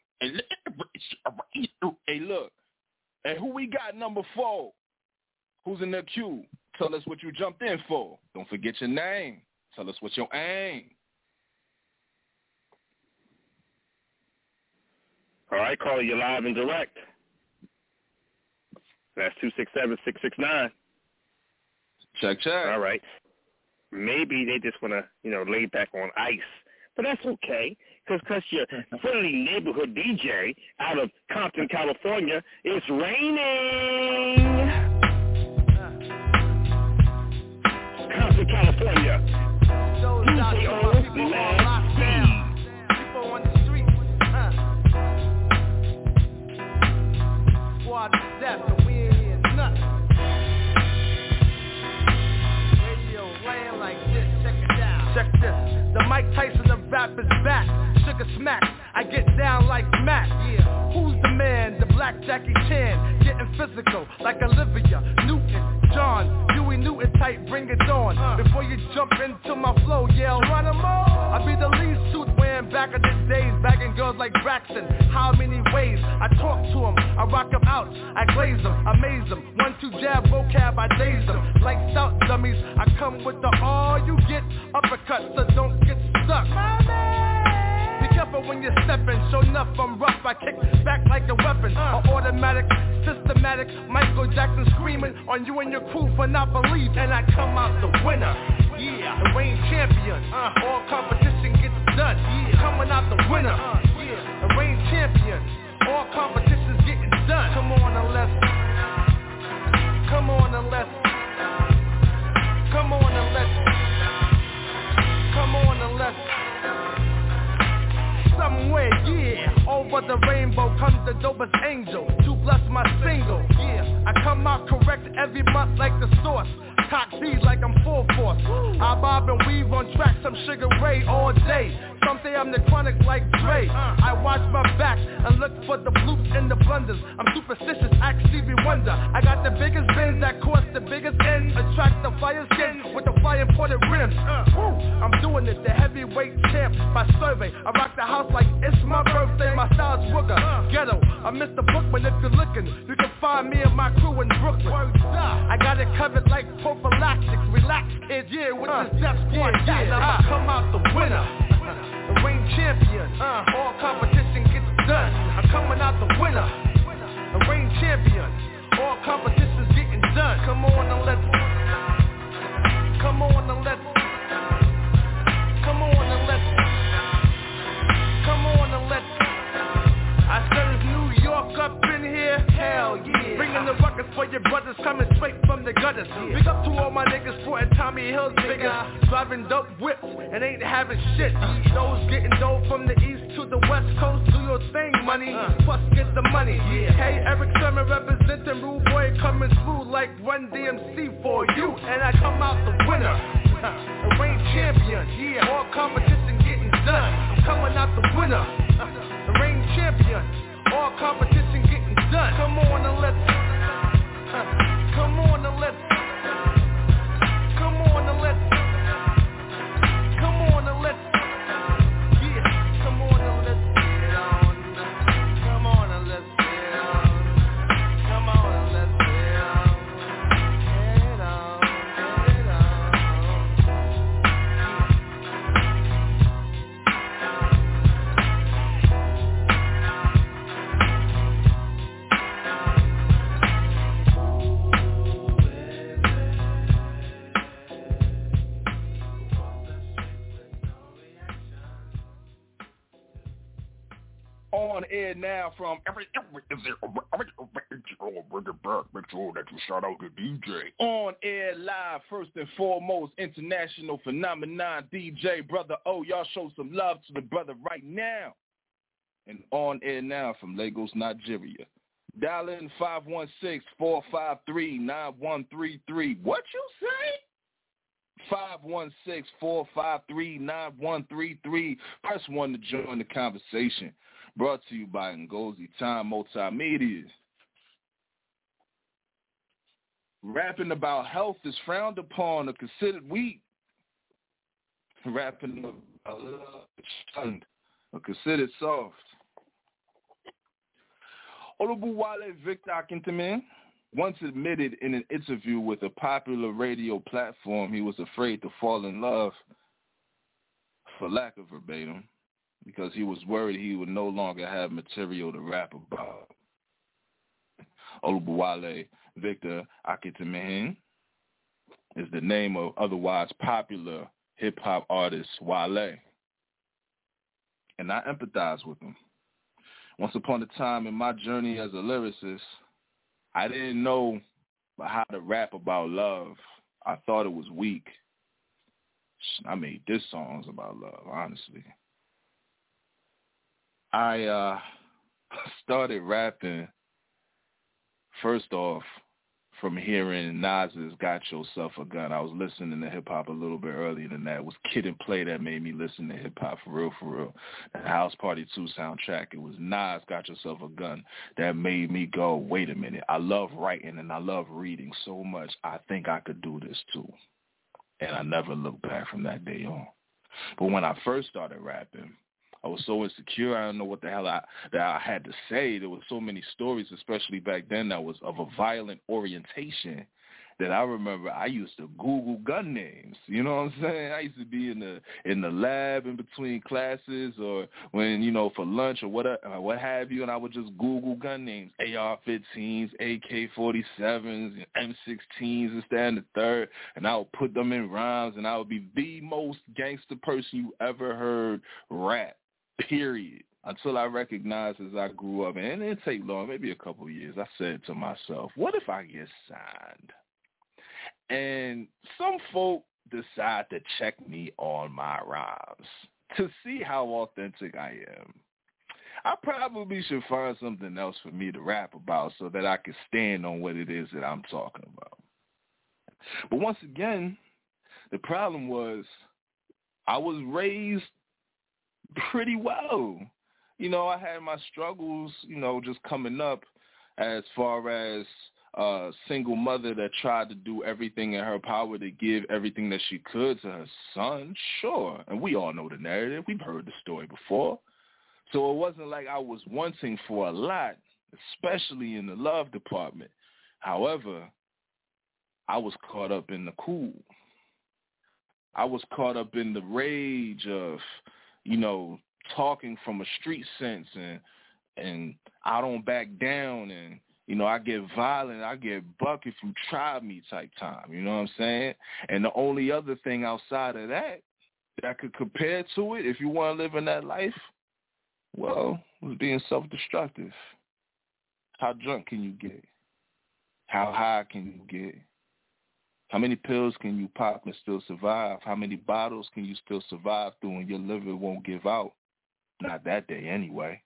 Hey, look. And who we got number 4? Who's in the queue? Tell us what you jumped in for. Don't forget your name. Tell us what's your aim. All right, caller, you're live and direct. That's 267-669. Check. All right. Maybe they just want to, lay back on ice. But that's okay, because your friendly neighborhood DJ out of Compton, California, it's raining. Compton, California. DJ on last speed. People on the street. Squad to death, and we ain't hear nothing. Radio laying like this, check it out. Check this, the Mike Tyson of rap is back. Sugar smack, I get down like Mac. Yeah, who's the man? The black Jackie Chan, getting physical like Olivia Newton, John, Huey Newton type, bring it on. Before you jump into my flow, yell, run 'em all. I be the lead suit wearing back in the days, bagging girls like Braxton. How many ways? I talk to 'em, I rock 'em out, I glaze 'em, amaze 'em. 1-2 jab, vocab, I daze 'em. Like stout dummies, I come with the all you get uppercut, so don't get stuck. Be careful when you're stepping, show enough I'm rough, I kick back like a weapon. Automatic, systematic, Michael Jackson screaming on you and your crew for not believing. And I come out the winner, yeah, the reign champion. All competition gets done, yeah, coming out the winner, yeah, the reign champion. All competition's getting done. Come on and let's, come on and let's, come on and let's, come on and let's. Somewhere, yeah, over the rainbow comes the dopest angel to bless my single, yeah. I come out correct every month like the source. Cock seeds like I'm full force. I bob and weave on tracks, some Sugar Ray all day. Some say I'm the chronic like Dre. I watch my back and look for the bloops and the blunders. I'm superstitious, act Stevie Wonder. I got the biggest bins that cost the biggest ends. Attract the fire skin with the fire imported rims. I'm doing it, the heavyweight champ by survey. I rock the house like it's my birthday. My style's Wooger, ghetto. I'm Mr. Bookman if you're looking. You can find me and my crew in Brooklyn. I got it covered like prophylactics. Relax, kid, yeah, with this Def Squad. I come out the winner, the reign champion. All competition gets done. I'm coming out the winner, the reign champion. All competition's getting done. Come on and let's, come on and let's, come on and let's, come on and let's. I said it's New York up in here, hell yeah. Bringing the ruckus for your brothers coming straight from the gutters. Big up to all my niggas sporting Tommy Hilfiger, driving dope whips and ain't having shit. Those getting dope from the east to the west coast. Do your thing, money, plus get the money. Hey, Eric Sermon representing Rude Boy coming through like Run DMC for you. And I come out the winner, the reign champion. Yeah, all competition getting done. I'm coming out the winner, the reign champion. All competition getting done. Come on and let's, come on and let's, come on and let's, come on and let's, yeah, come on and let's get on, come on and let's get on, come on and let's get on, get on, get on. On air now from make sure that you shout out to DJ. On air live, first and foremost, international phenomenon DJ Brother O. Y'all show some love to the brother right now. And on air now from Lagos, Nigeria. Dial in 516-453-9133. What you say? 516-453-9133. Press 1 to join the conversation. Brought to you by Ngozi Time Multimedia. Rapping about health is frowned upon or considered weak. Rapping about love is shunned or considered soft. Olubuwale Victor Akintamin once admitted in an interview with a popular radio platform he was afraid to fall in love, for lack of verbatim, because he was worried he would no longer have material to rap about. Olubuwale Victor Akintamin is the name of otherwise popular hip-hop artist Wale, and I empathize with him. Once upon a time in my journey as a lyricist, I didn't know how to rap about love. I thought it was weak. I made diss songs about love, honestly. I started rapping, first off, from hearing Nas's Got Yourself a Gun. I was listening to hip-hop a little bit earlier than that. It was Kid and Play that made me listen to hip-hop for real. The House Party 2 soundtrack, it was Nas Got Yourself a Gun that made me go, wait a minute, I love writing and I love reading so much, I think I could do this too. And I never looked back from that day on. But when I first started rapping, I was so insecure. I don't know what the hell I had to say. There were so many stories, especially back then, that was of a violent orientation that I remember I used to Google gun names. You know what I'm saying? I used to be in the lab in between classes or when, for lunch or what have you, and I would just Google gun names, AR-15s, AK-47s, M16s, this, that, and the third, and I would put them in rhymes, and I would be the most gangster person you ever heard rap. Period. Until I recognized as I grew up, and it didn't take long, maybe a couple of years, I said to myself, what if I get signed? And some folk decide to check me on my rhymes to see how authentic I am. I probably should find something else for me to rap about so that I can stand on what it is that I'm talking about. But once again, the problem was I was raised pretty well. I had my struggles, just coming up as far as a single mother that tried to do everything in her power to give everything that she could to her son, sure. And we all know the narrative. We've heard the story before. So it wasn't like I was wanting for a lot, especially in the love department. However, I was caught up in the cool. I was caught up in the rage of talking from a street sense and I don't back down and, I get violent, I get buck if you try me type time, you know what I'm saying? And the only other thing outside of that could compare to it, if you want to live in that life, well, was being self-destructive. How drunk can you get? How high can you get? How many pills can you pop and still survive? How many bottles can you still survive through and your liver won't give out? Not that day anyway.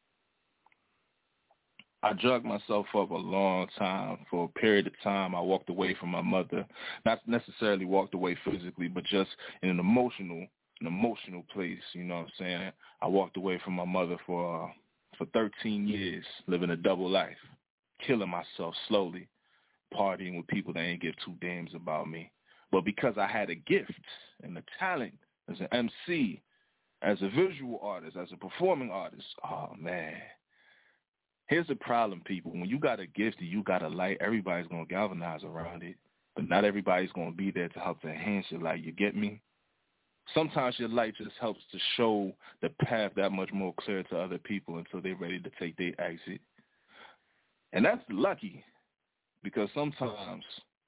I drugged myself up a long time. For a period of time, I walked away from my mother. Not necessarily walked away physically, but just in an emotional place, you know what I'm saying? I walked away from my mother for 13 years, living a double life, killing myself slowly, partying with people that ain't give two damns about me. But because I had a gift and a talent as an MC, as a visual artist, as a performing artist, oh, man. Here's the problem, people. When you got a gift and you got a light, everybody's going to galvanize around it. But not everybody's going to be there to help to enhance your light. You get me? Sometimes your light just helps to show the path that much more clear to other people until they're ready to take their exit. And that's lucky because sometimes,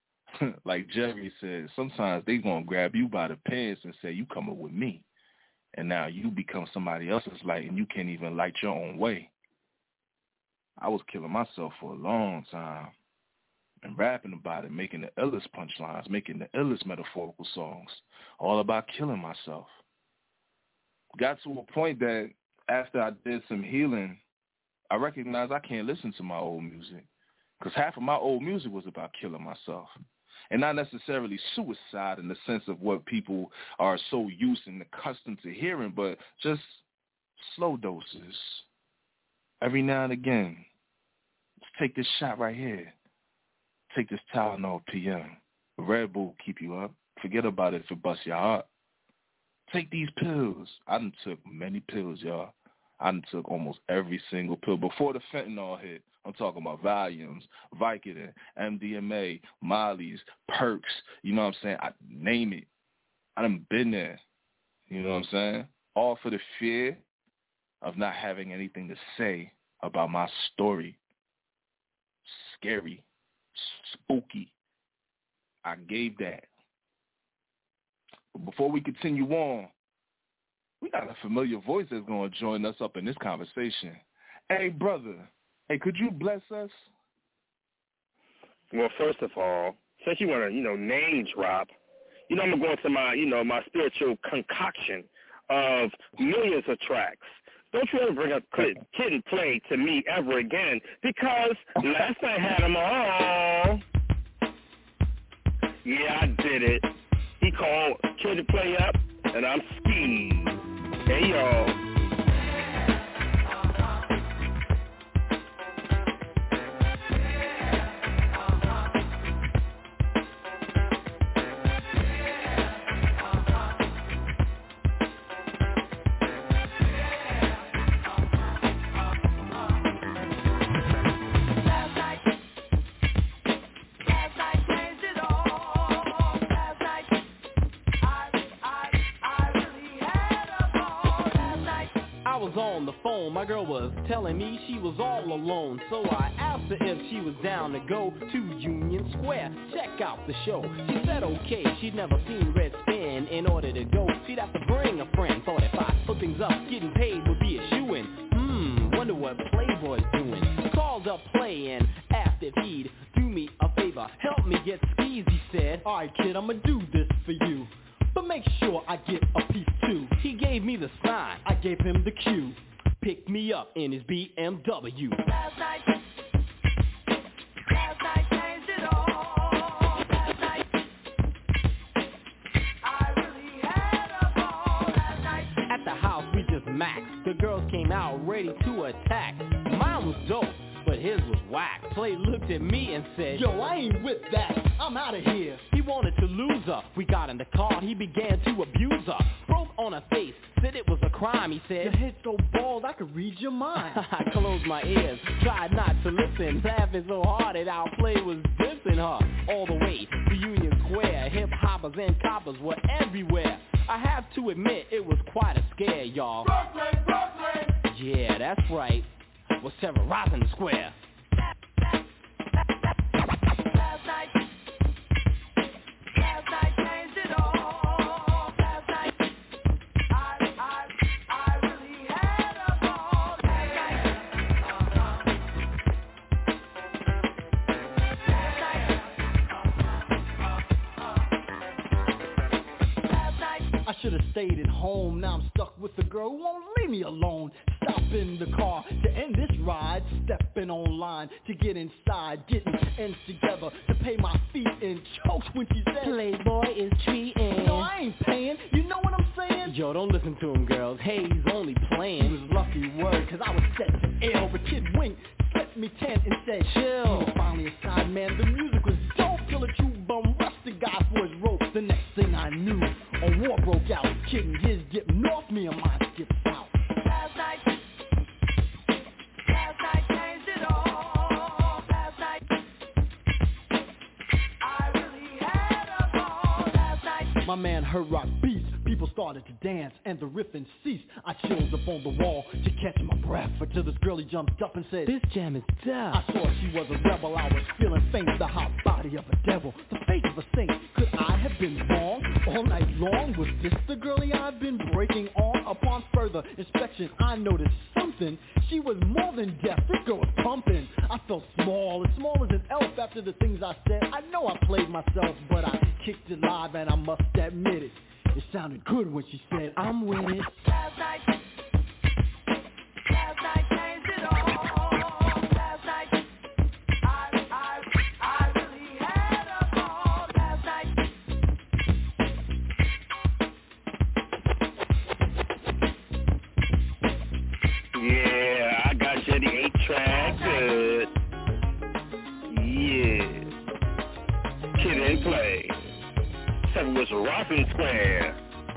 like Jerry says, sometimes they're going to grab you by the pants and say, you coming with me. and now you become somebody else's light, and you can't even light your own way. I was killing myself for a long time and rapping about it, making the illest punchlines, making the illest metaphorical songs, all about killing myself. Got to a point that after I did some healing, I recognized I can't listen to my old music because half of my old music was about killing myself. And not necessarily suicide in the sense of what people are so used and accustomed to hearing, but just slow doses. Every now and again, let's take this shot right here. Take this Tylenol PM. Red Bull keep you up. Forget about it if it busts your heart. Take these pills. I done took many pills, y'all. I done took almost every single pill. Before the fentanyl hit, I'm talking about Valiums, Vicodin, MDMA, Molly's, Perks, you know what I'm saying? I name it. I done been there. You know what I'm saying? All for the fear of not having anything to say about my story. Scary. Spooky. I gave that. But before we continue on, we got a familiar voice that's going to join us up in this conversation. Hey, brother. Hey, could you bless us? Well, first of all, since you want to, name drop, I'm going to go into my, my spiritual concoction of millions of tracks. Don't you ever bring up Kid and Play to me ever again, because last night I had them all. Yeah, I did it. He called Kid and Play up, and I'm skiing. Hey, y'all. On the phone, my girl was telling me she was all alone, so I asked her if she was down to go to Union Square, check out the show. She said okay, she'd never seen Red Spin. In order to go, she'd have to bring a friend. Thought if I put things up, getting paid would be a shoo-in. Wonder what Playboy's doing. She called up Play and asked if he'd do me a favor, help me get skis. He said, alright kid, I'ma do this for you, but make sure I get a piece too. He gave me the sign, I gave him the cue. Picked me up in his BMW. Last night changed it all. Last night, I really had a ball. Last night. At the house we just maxed. The girls came out ready to attack. Mine was dope, but his was whack. Play looked at me and said, yo, I ain't with that, I'm out of here. He wanted to lose her. We got in the car, he began to abuse her. Broke on her face, said it was a crime. He said, your head's so bald I could read your mind. I closed my ears, tried not to listen, laughing so hard that our Play was dissing her. All the way to Union Square, hip hoppers and coppers were everywhere. I have to admit it was quite a scare, y'all. Brooklyn, Brooklyn! Yeah, that's right, was terrorizing the square. Last night changed it all. Last night, I really had a ball. Last night, I should have stayed at home. Now I'm stuck with a girl who won't leave me alone. Stop in the car to end this ride, stepping online to get inside, getting ends together to pay my fee, and choked when she said Playboy is treating. No, I ain't paying, you know what I'm saying? Yo, don't listen to him, girls, hey, he's only playing. It was lucky word, cause I was set to L, but Kid Wink slipped me 10 and said chill. Finally aside, man, the music was dope, till a true bum rushed the guy for his rope. The next thing I knew, a war broke out. Kid and his dipped north, me and mine skipped south. Last night changed it all. Last night, I really had a ball. Last night, my man Her Rock beats. people started to dance and the riffing ceased. I chilled up on the wall to catch my breath until this girlie jumped up and said, "This jam is tough." I thought she was a rebel. I was feeling faint, the hot body of a devil, the face of a saint. Could I have been wrong all night long? Was this the girlie I've been breaking on? Upon further inspection, I noticed something. She was more than deaf. This girl was pumping. I felt small as an elf after the things I said. I know I played myself, but I kicked it live and I must admit it. It sounded good when she said, "I'm with it." Last night changed it all. Last night, I really had a ball. Last night. Yeah, I got you the 8-track. Good. Yeah. Kid and Play. 7 was Robin Square.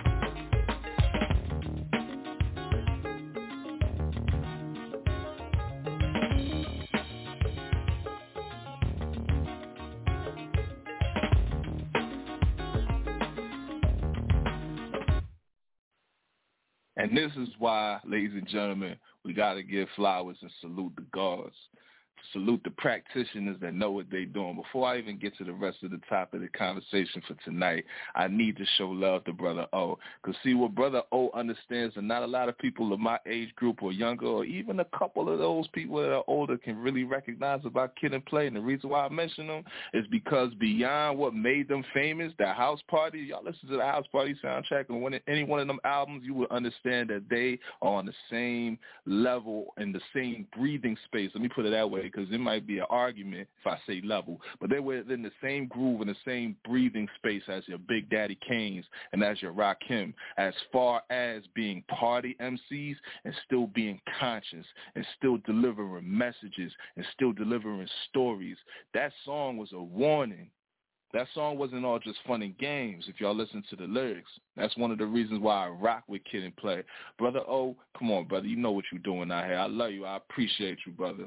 And this is why, ladies and gentlemen, we got to give flowers and salute the gods. Salute the practitioners that know what they're doing. Before I even get to the rest of the topic of the conversation for tonight, I need to show love to Brother O. Because, see, what Brother O understands, and not a lot of people of my age group or younger, or even a couple of those people that are older can really recognize about Kid and Play. And the reason why I mention them is because beyond what made them famous, the House Party, y'all listen to the House Party soundtrack, and when any one of them albums, you will understand that they are on the same level and the same breathing space. Let me put it that way, because it might be an argument if I say level, but they were in the same groove and the same breathing space as your Big Daddy Kane's and as your Rakim, as far as being party MCs and still being conscious and still delivering messages and still delivering stories. That song was a warning. That song wasn't all just fun and games if y'all listen to the lyrics. That's one of the reasons why I rock with Kid and Play. Brother O, come on, brother. You know what you're doing out here. I love you. I appreciate you, brother.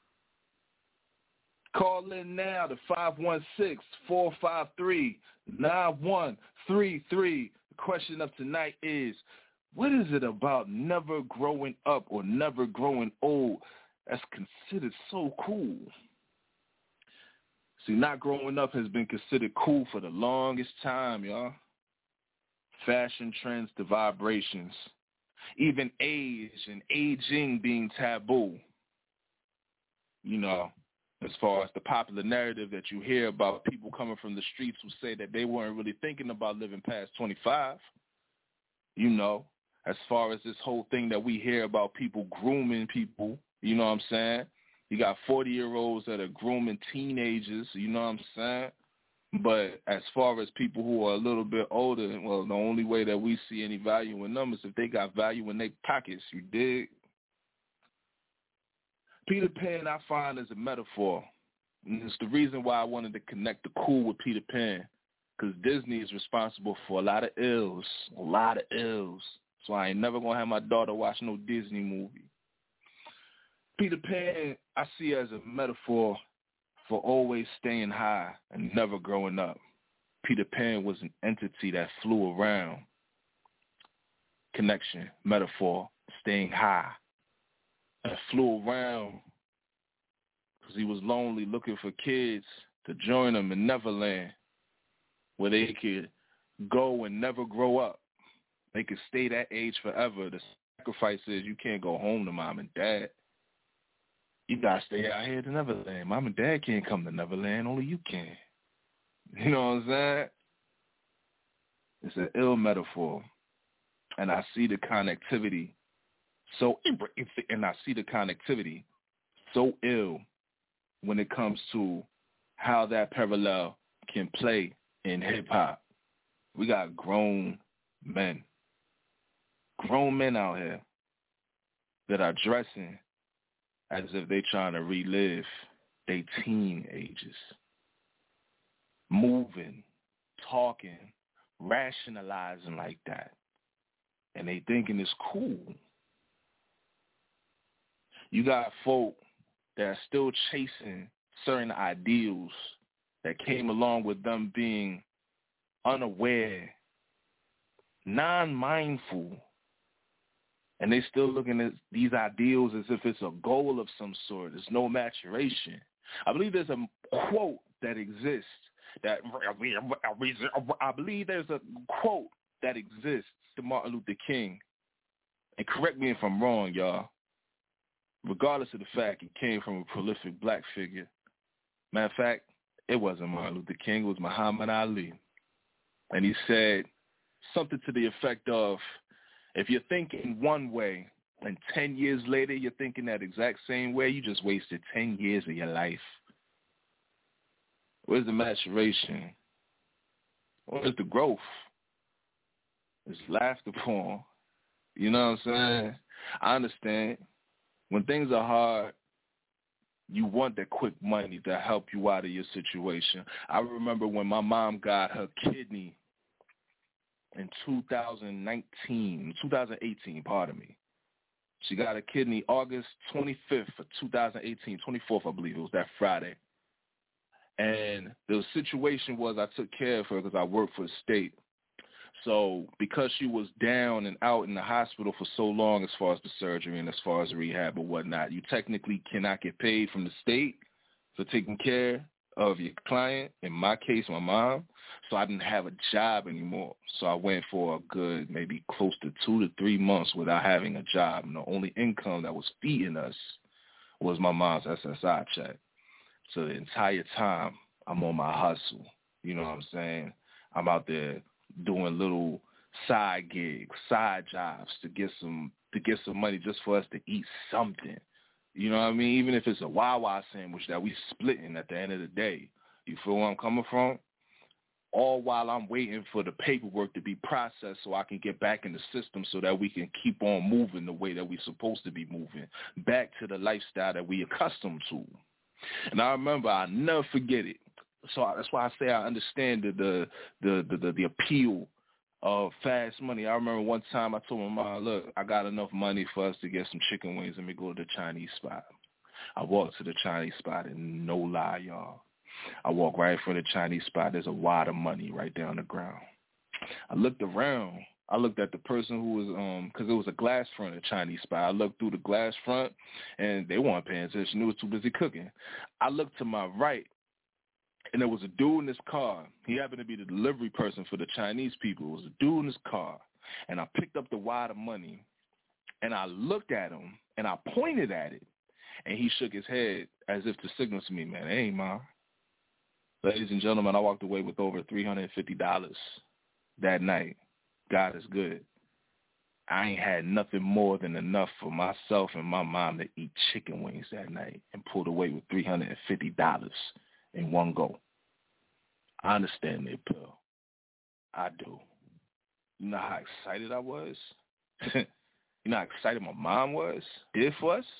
Call in now to 516-453-9133. The question of tonight is, what is it about never growing up or never growing old that's considered so cool? See, not growing up has been considered cool for the longest time, y'all. Fashion trends to vibrations, even age and aging being taboo. You know, as far as the popular narrative that you hear about people coming from the streets who say that they weren't really thinking about living past 25, you know, as far as this whole thing that we hear about people grooming people, you know what I'm saying? You got 40-year-olds that are grooming teenagers, you know what I'm saying? But as far as people who are a little bit older, well, the only way that we see any value in them is if they got value in their pockets, you dig? Peter Pan, I find, is a metaphor. And it's the reason why I wanted to connect the cool with Peter Pan, because Disney is responsible for a lot of ills. So I ain't never going to have my daughter watch no Disney movie. Peter Pan, I see as a metaphor for always staying high and never growing up. Peter Pan was an entity that flew around. Connection, metaphor, staying high. And flew around because he was lonely, looking for kids to join him in Neverland, where they could go and never grow up. They could stay that age forever. The sacrifice is you can't go home to mom and dad. You got to stay out here to Neverland. Mom and dad can't come to Neverland. Only you can. You know what I'm saying? It's an ill metaphor. And I see the connectivity so ill when it comes to how that parallel can play in hip-hop. We got grown men out here that are dressing as if they trying to relive their teen ages, moving, talking, rationalizing like that, and they thinking it's cool. You got folk that are still chasing certain ideals that came along with them being unaware non-mindful, and they still looking at these ideals as if it's a goal of some sort. There's no maturation. I believe there's a quote that exists I believe there's a quote that exists to Martin Luther King, and correct me if I'm wrong, y'all, regardless of the fact it came from a prolific black figure. Matter of fact, it wasn't Martin Luther King, it was Muhammad Ali. And he said something to the effect of, if you're thinking one way and 10 years later you're thinking that exact same way, you just wasted 10 years of your life. Where's the maturation? Where's the growth? It's laughed upon. You know what I'm saying? I understand. When things are hard, you want that quick money to help you out of your situation. I remember when my mom got her kidney in 2018, pardon me. She got a kidney August 25th of 2018, 24th, I believe. It was that Friday. And the situation was I took care of her because I worked for the state. So because she was down and out in the hospital for so long as far as the surgery and as far as the rehab or whatnot, you technically cannot get paid from the state for taking care of your client, in my case, my mom. So I didn't have a job anymore. So I went for a good maybe close to 2 to 3 months without having a job. And the only income that was feeding us was my mom's SSI check. So the entire time I'm on my hustle. You know what I'm saying? I'm out there doing little side gigs, side jobs to get some money just for us to eat something. You know what I mean? Even if it's a Wawa sandwich that we splitting at the end of the day. You feel where I'm coming from? All while I'm waiting for the paperwork to be processed so I can get back in the system so that we can keep on moving the way that we're supposed to be moving, back to the lifestyle that we accustomed to. And I remember, I'll never forget it. So that's why I say I understand the appeal of fast money. I remember one time I told my mom, look, I got enough money for us to get some chicken wings and we go to the Chinese spot. I walked to the Chinese spot, and no lie, y'all, I walked right in front of the Chinese spot. There's a wad of money right there on the ground. I looked around. I looked at the person who was, because it was a glass front at Chinese spot. I looked through the glass front, and they weren't paying attention. They was too busy cooking. I looked to my right, and there was a dude in his car. He happened to be the delivery person for the Chinese people. It was a dude in his car, and I picked up the wad of money, and I looked at him, and I pointed at it, and he shook his head as if to signal to me, man, hey, Ma. Ladies and gentlemen, I walked away with over $350 that night. God is good. I ain't had nothing more than enough for myself and my mom to eat chicken wings that night and pulled away with $350 in one go. I understand the appeal. I do. You know how excited I was? You know how excited my mom was? Did for us?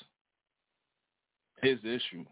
Here's the issue.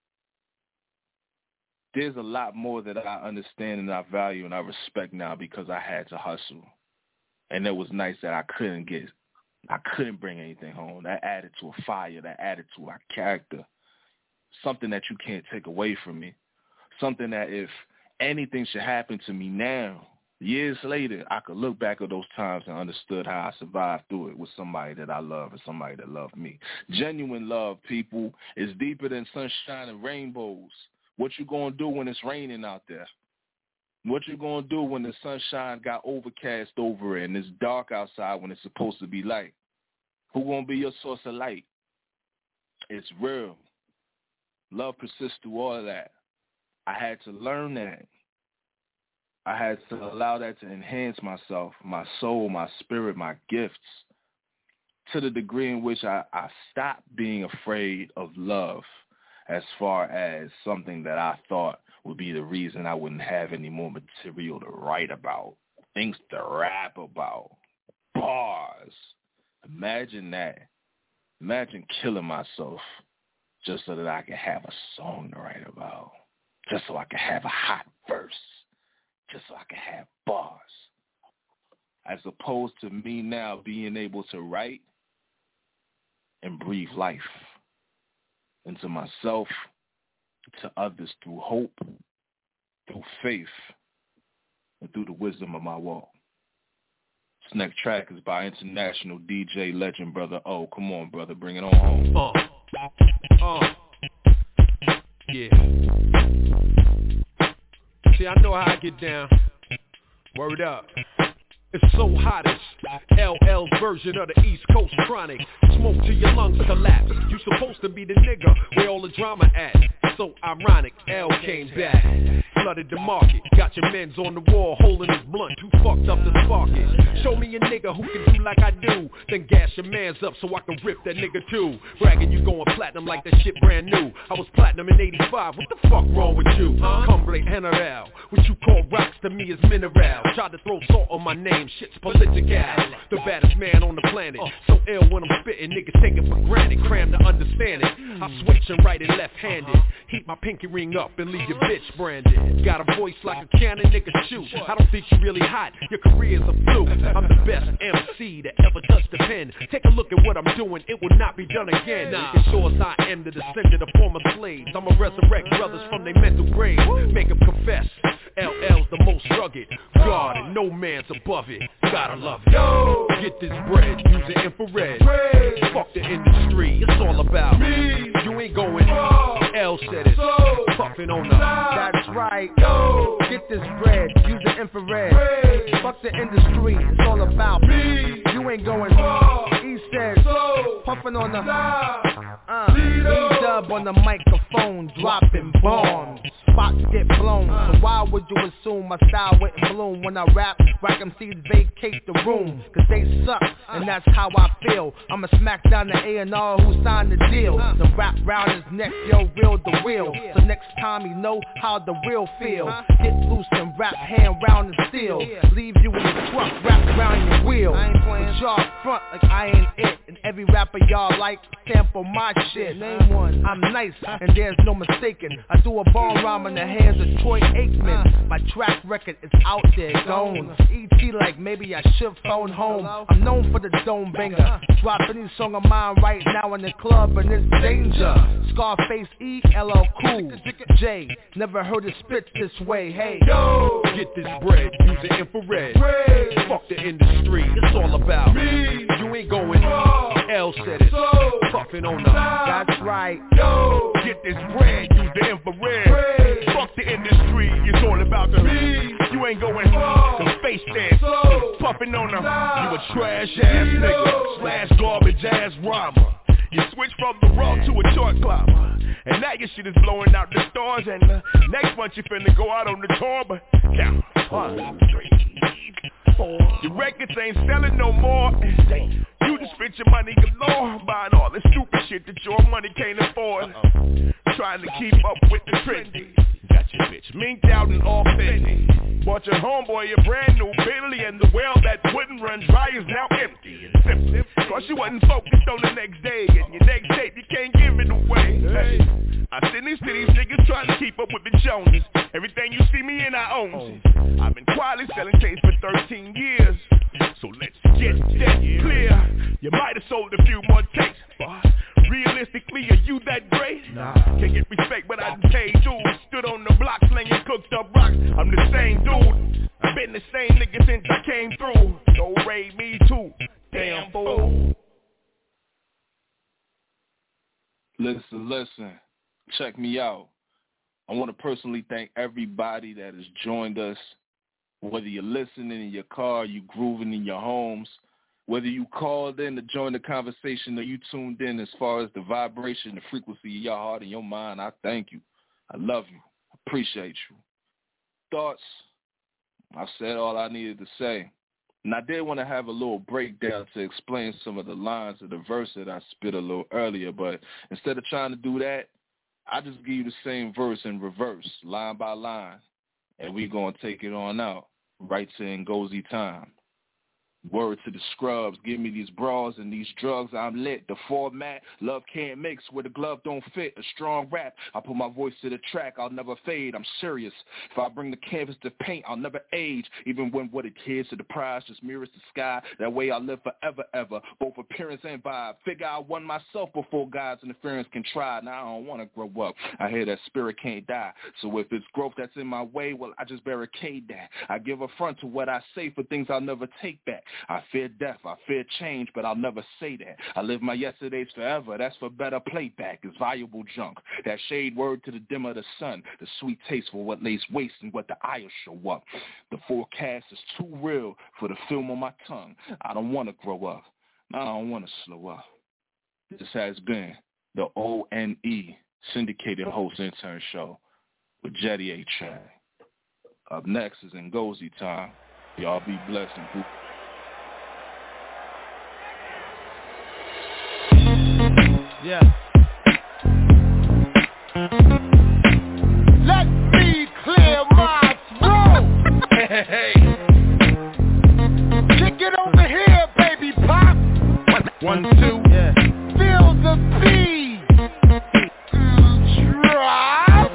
There's a lot more that I understand and I value and I respect now because I had to hustle. And it was nice that I couldn't bring anything home. That added to a fire. That added to our character. Something that you can't take away from me. Something that if anything should happen to me now, years later, I could look back at those times and understood how I survived through it with somebody that I love and somebody that loved me. Genuine love, people, is deeper than sunshine and rainbows. What you gonna do when it's raining out there? What you gonna do when the sunshine got overcast over it and it's dark outside when it's supposed to be light? Who gonna be your source of light? It's real. Love persists through all of that. I had to learn that. I had to allow that to enhance myself, my soul, my spirit, my gifts, to the degree in which I stopped being afraid of love as far as something that I thought would be the reason I wouldn't have any more material to write about, things to rap about, bars. Imagine that. Imagine killing myself just so that I could have a song to write about, just so I could have a hot verse, just so I could have bars, as opposed to me now being able to write and breathe life into myself, to others through hope, through faith, and through the wisdom of my walk. This next track is by international DJ legend, Brother O. Come on, brother, bring it on home. Yeah. See, I know how I get down. Word up. It's so hottest. LL's version of the East Coast chronic. Smoke till your lungs collapse. You supposed to be the nigga where all the drama at. So ironic, L came back. Flooded the market. Got your men's on the wall holding his blunt. Too fucked up to spark it. Show me a nigga who can do like I do. Then gas your mans up so I can rip that nigga too. Bragging you going platinum like that shit brand new. I was platinum in 85. What the fuck wrong with you? Cumbre General. What you call rocks to me is mineral. Tried to throw salt on my name. Shit's political. The baddest man on the planet. So ill when I'm spitting, niggas take it for granted. Cram to understand it. I switch and right and left-handed. Heat my pinky ring up and leave your bitch branded. Got a voice like a cannon, nigga shoot. I don't think you really hot, your career's a fluke. I'm the best MC that ever touched the pen. Take a look at what I'm doing, it will not be done again. It shows I am the descendant of former slaves. I'ma resurrect brothers from their mental grave. Make them confess, LL's the most rugged. God and no man's above it. Gotta love it. Yo, get this bread, use the infrared. Fuck the industry, it's all about me. You ain't going L said it, puffin' on the. That's right. Yo, get this bread, use the infrared. Fuck the industry, it's all about me. You ain't going He said, puffin' on the. E-dub on the microphone, dropping bombs. Spots get blown, so why would you assume my style wouldn't bloom? When I rap MCs vacate the room, cause they suck, and that's how I feel. I'ma smack down the A&R who signed the deal. The rap round his neck, yo, real the wheel. So next time you know how the real feel. Get loose and wrap hand round the steel. Leave you in the truck, wrap around your wheel. But y'all front like I ain't it. And every rapper y'all like, sample my shit. Name one. I'm nice, and there's no mistaking. I do a bomb rhyme in the hands of Troy Aikman. My track record is out there, gone. E.T. like maybe I should phone home. I'm known for the dome banger. Drop any song of mine right now in the club and it's danger. Scarface E, LL Cool J, never heard it spit this way. Hey, yo, get this bread, use the infrared. Fuck the industry, it's all about me. You ain't going L said it, puffin' on the. That's right. Yo, get this bread, use the infrared. Fuck the industry, it's all about the me. You ain't going to face dance, puffin' on the. You a trash ass nigga, slash garbage ass rhymer. You switch from the raw to a chart climber, and now your shit is blowing out the stars. And next month you finna go out on the tour, but count 1, 3, 4. Your records ain't selling no more. You just spent your money galore, buying all the stupid shit that your money can't afford. Trying to keep up with the trendy. Got your bitch minked out and all Fendi. Bought your homeboy a brand new Bentley, and the well that wouldn't run dry is now empty. And simply, cause you wasn't focused on the next day, and your next date you can't give it away. Hey, I send these to these niggas trying to keep up with the Joneses. Everything you see me in, I own it. I've been quietly selling tapes for 13 years. So let's get that clear. You might have sold a few more tapes, but realistically, are you that great? Nah. Can't get respect, but I done paid dues. Stood on the block slinging cooked up rocks. I'm the same dude. I've been the same nigga since I came through. Don't raid me too, damn fool. Listen. Check me out. I want to personally thank everybody that has joined us. Whether you're listening in your car, you grooving in your homes, whether you called in to join the conversation or you tuned in as far as the vibration, the frequency of your heart and your mind, I thank you. I love you. I appreciate you. Thoughts? I've said all I needed to say. And I did want to have a little breakdown to explain some of the lines of the verse that I spit a little earlier, but instead of trying to do that, I just give you the same verse in reverse, line by line, and we going to take it on out right to Ngozi time. Word to the scrubs, give me these bras and these drugs, I'm lit. The format, love can't mix where the glove don't fit. A strong rap, I put my voice to the track, I'll never fade, I'm serious. If I bring the canvas to paint, I'll never age. Even when what it kids to the prize just mirrors the sky. That way I'll live forever, ever, both appearance and vibe. Figure I won myself before God's interference can try. Now I don't want to grow up, I hear that spirit can't die. So if it's growth that's in my way, well I just barricade that. I give a front to what I say for things I'll never take back. I fear death, I fear change, but I'll never say that. I live my yesterdays forever, that's for better playback. It's valuable junk. That shade word to the dim of the sun, the sweet taste for what lays waste and what the eye will show up. The forecast is too real for the film on my tongue. I don't want to grow up. I don't want to slow up. This has been the ONE Syndicated Host Intern Show with Jetty A-Track. Up next is Ngozi time. Y'all be blessed and good. Yeah. Let me clear my throat. Hey. Kick it over here, baby pop. 1, 2. Yeah. Feel the beat. Drop.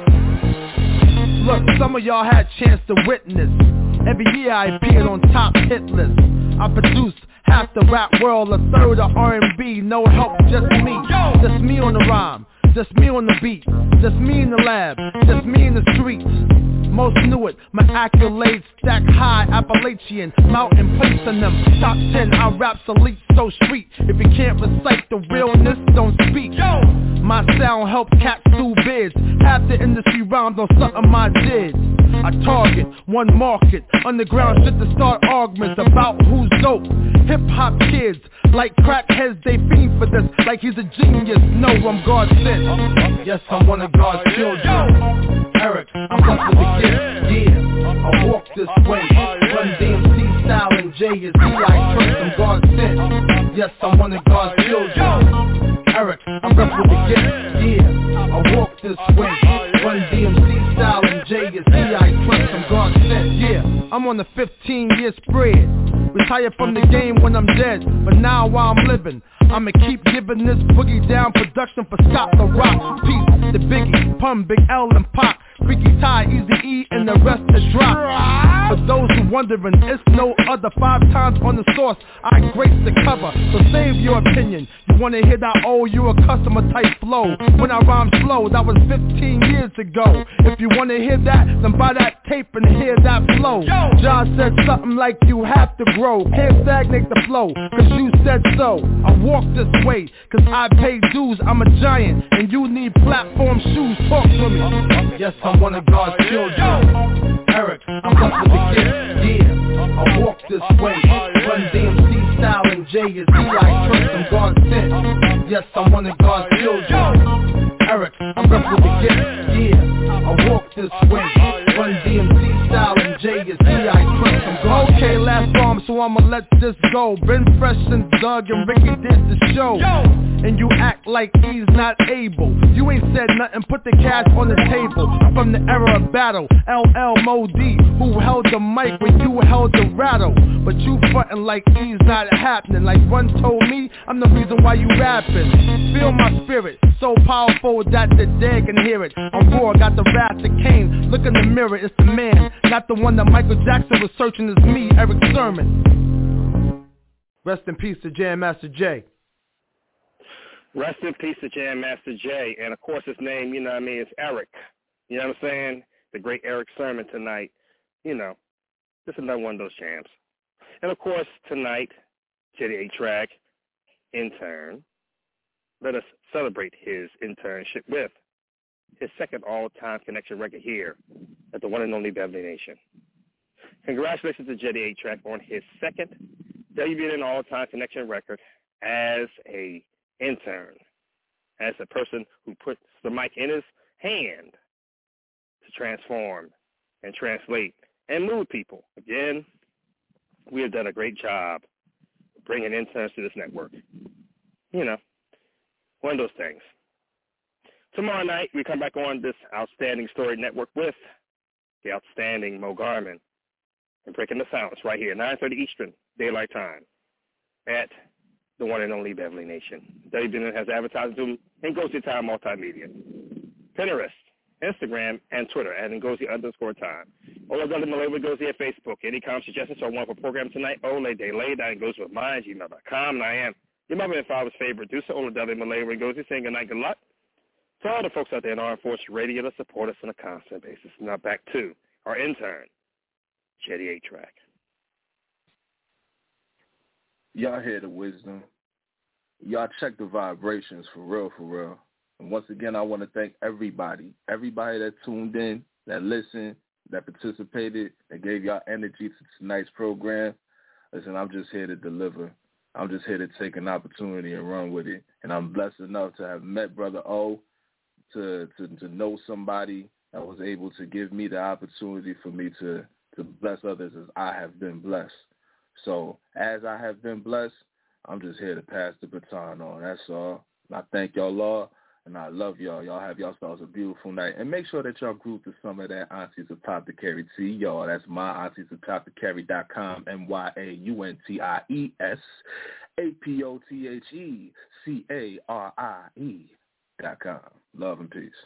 Look, some of y'all had chance to witness. Every year I appeared on top hit lists. I produced half the rap world, a third of R&B, no help, just me. Just me on the rhyme, just me on the beat, just me in the lab, just me in the streets. Most knew it, my accolades stack high, Appalachian, mountain placing them. Top 10, I rap's elite, so street. If you can't recite the realness, don't speak. My sound helps cats do bids. Half the industry rhymed on something I did. I target one market, underground shit to start arguments about who's dope. Hip-hop kids, like crackheads, they fiend for this, like he's a genius. No, I'm God sent. Yes, I'm one of God's children. Eric, I'm blessed with the gift. Yeah, I walk this way. Run DMC style and J is D.I. trust, I'm God sent. Yes, I'm one of God's children. Eric, I'm blessed with the gift. Yeah, I walk this way. Run DMC style and J is D.I. trust, I'm God sent. Yeah, I'm on the 15-year spread. Retired from the game when I'm dead, but now while I'm living, I'ma keep giving this boogie down production for Scott the Rock, Pete, the Biggie, Pun, Big L and Pac, Freaky Ty, Easy E, and the rest is drop. For those who wondering, it's no other 5 times on the source. I grace the cover, so save your opinion. You wanna hear that old, you a customer type flow. When I rhyme slow, that was 15 years ago. If you wanna hear that, then buy that tape and hear that flow. Josh said something like you have to grow, can't stagnate the flow, cause you said so. I walk this way, cause I pay dues, I'm a giant, and you need platform shoes, talk to me. Yes, I'm one of God's children. Eric, I'm blessed with the gift. Yeah, I walk this way. Run DMC style and J is D.I. trust, I'm God sent. Yes, I'm one of God's children. Eric, I'm blessed with the gift. Yeah, I walk this way. Run DMC style and J is D.I. trust, I'm God sent. Okay, last arm, so I'ma let this go. Been fresh since Doug and Ricky did the show. And you act like he's not able. You ain't said nothing, put the cash on the table. I'm from the era of battle, LL Mo D, who held the mic when you held the rattle. But you frontin' like he's not happening. Like one told me, I'm the reason why you rapping. Feel my spirit, so powerful that the dead can hear it. I'm raw, got the wrath of Cain. Look in the mirror, it's the man, not the one that Michael Jackson was searching. Is me, Eric Sermon. Rest in peace to Jam Master Jay. Rest in peace to Jam Master Jay. And, of course, his name, you know what I mean, is Eric. You know what I'm saying? The great Eric Sermon tonight. You know, this is another one of those jams. And, of course, tonight, Jetty A-Track, intern. Let us celebrate his internship with his second all-time connection record here at the one and only Beverly Nation. Congratulations to Jetty A-Track on his second WBN all-time connection record as a intern, as a person who puts the mic in his hand to transform and translate and move people. Again, we have done a great job bringing interns to this network. You know, one of those things. Tomorrow night, we come back on this outstanding story network with the outstanding Mo Garmin and Breaking the Silence right here, 9:30 Eastern Daylight Time at the one and only Beverly Nation. WBN has advertising to Ngozi Time Multimedia, Pinterest, Instagram, and Twitter at Ngozi_time. Oladele Malay Ngozi at Facebook. Any comments, suggestions, or one for program tonight? Oladele.Ngozi@gmail.com. And I am your mother and father's favorite producer, Oladele Malay Ngozi, saying good night, good luck to all the folks out there in Armed Forces Radio that support us on a constant basis. Now back to our intern, Jetty A-Track. Y'all hear the wisdom. Y'all check the vibrations for real, for real. And once again, I want to thank everybody that tuned in, that listened, that participated, that gave y'all energy to tonight's program. Listen, I'm just here to deliver. I'm just here to take an opportunity and run with it. And I'm blessed enough to have met Brother O, to know somebody that was able to give me the opportunity for me to bless others as I have been blessed. So as I have been blessed, I'm just here to pass the baton on. That's all. And I thank y'all all, and I love y'all. Y'all have yourselves a beautiful night. And make sure that y'all group to some of that Aunties of Top to Carry tea, y'all. That's my Aunties of Top to Carry.com, MYAUNTIESAPOTHECARIE.com. Love and peace.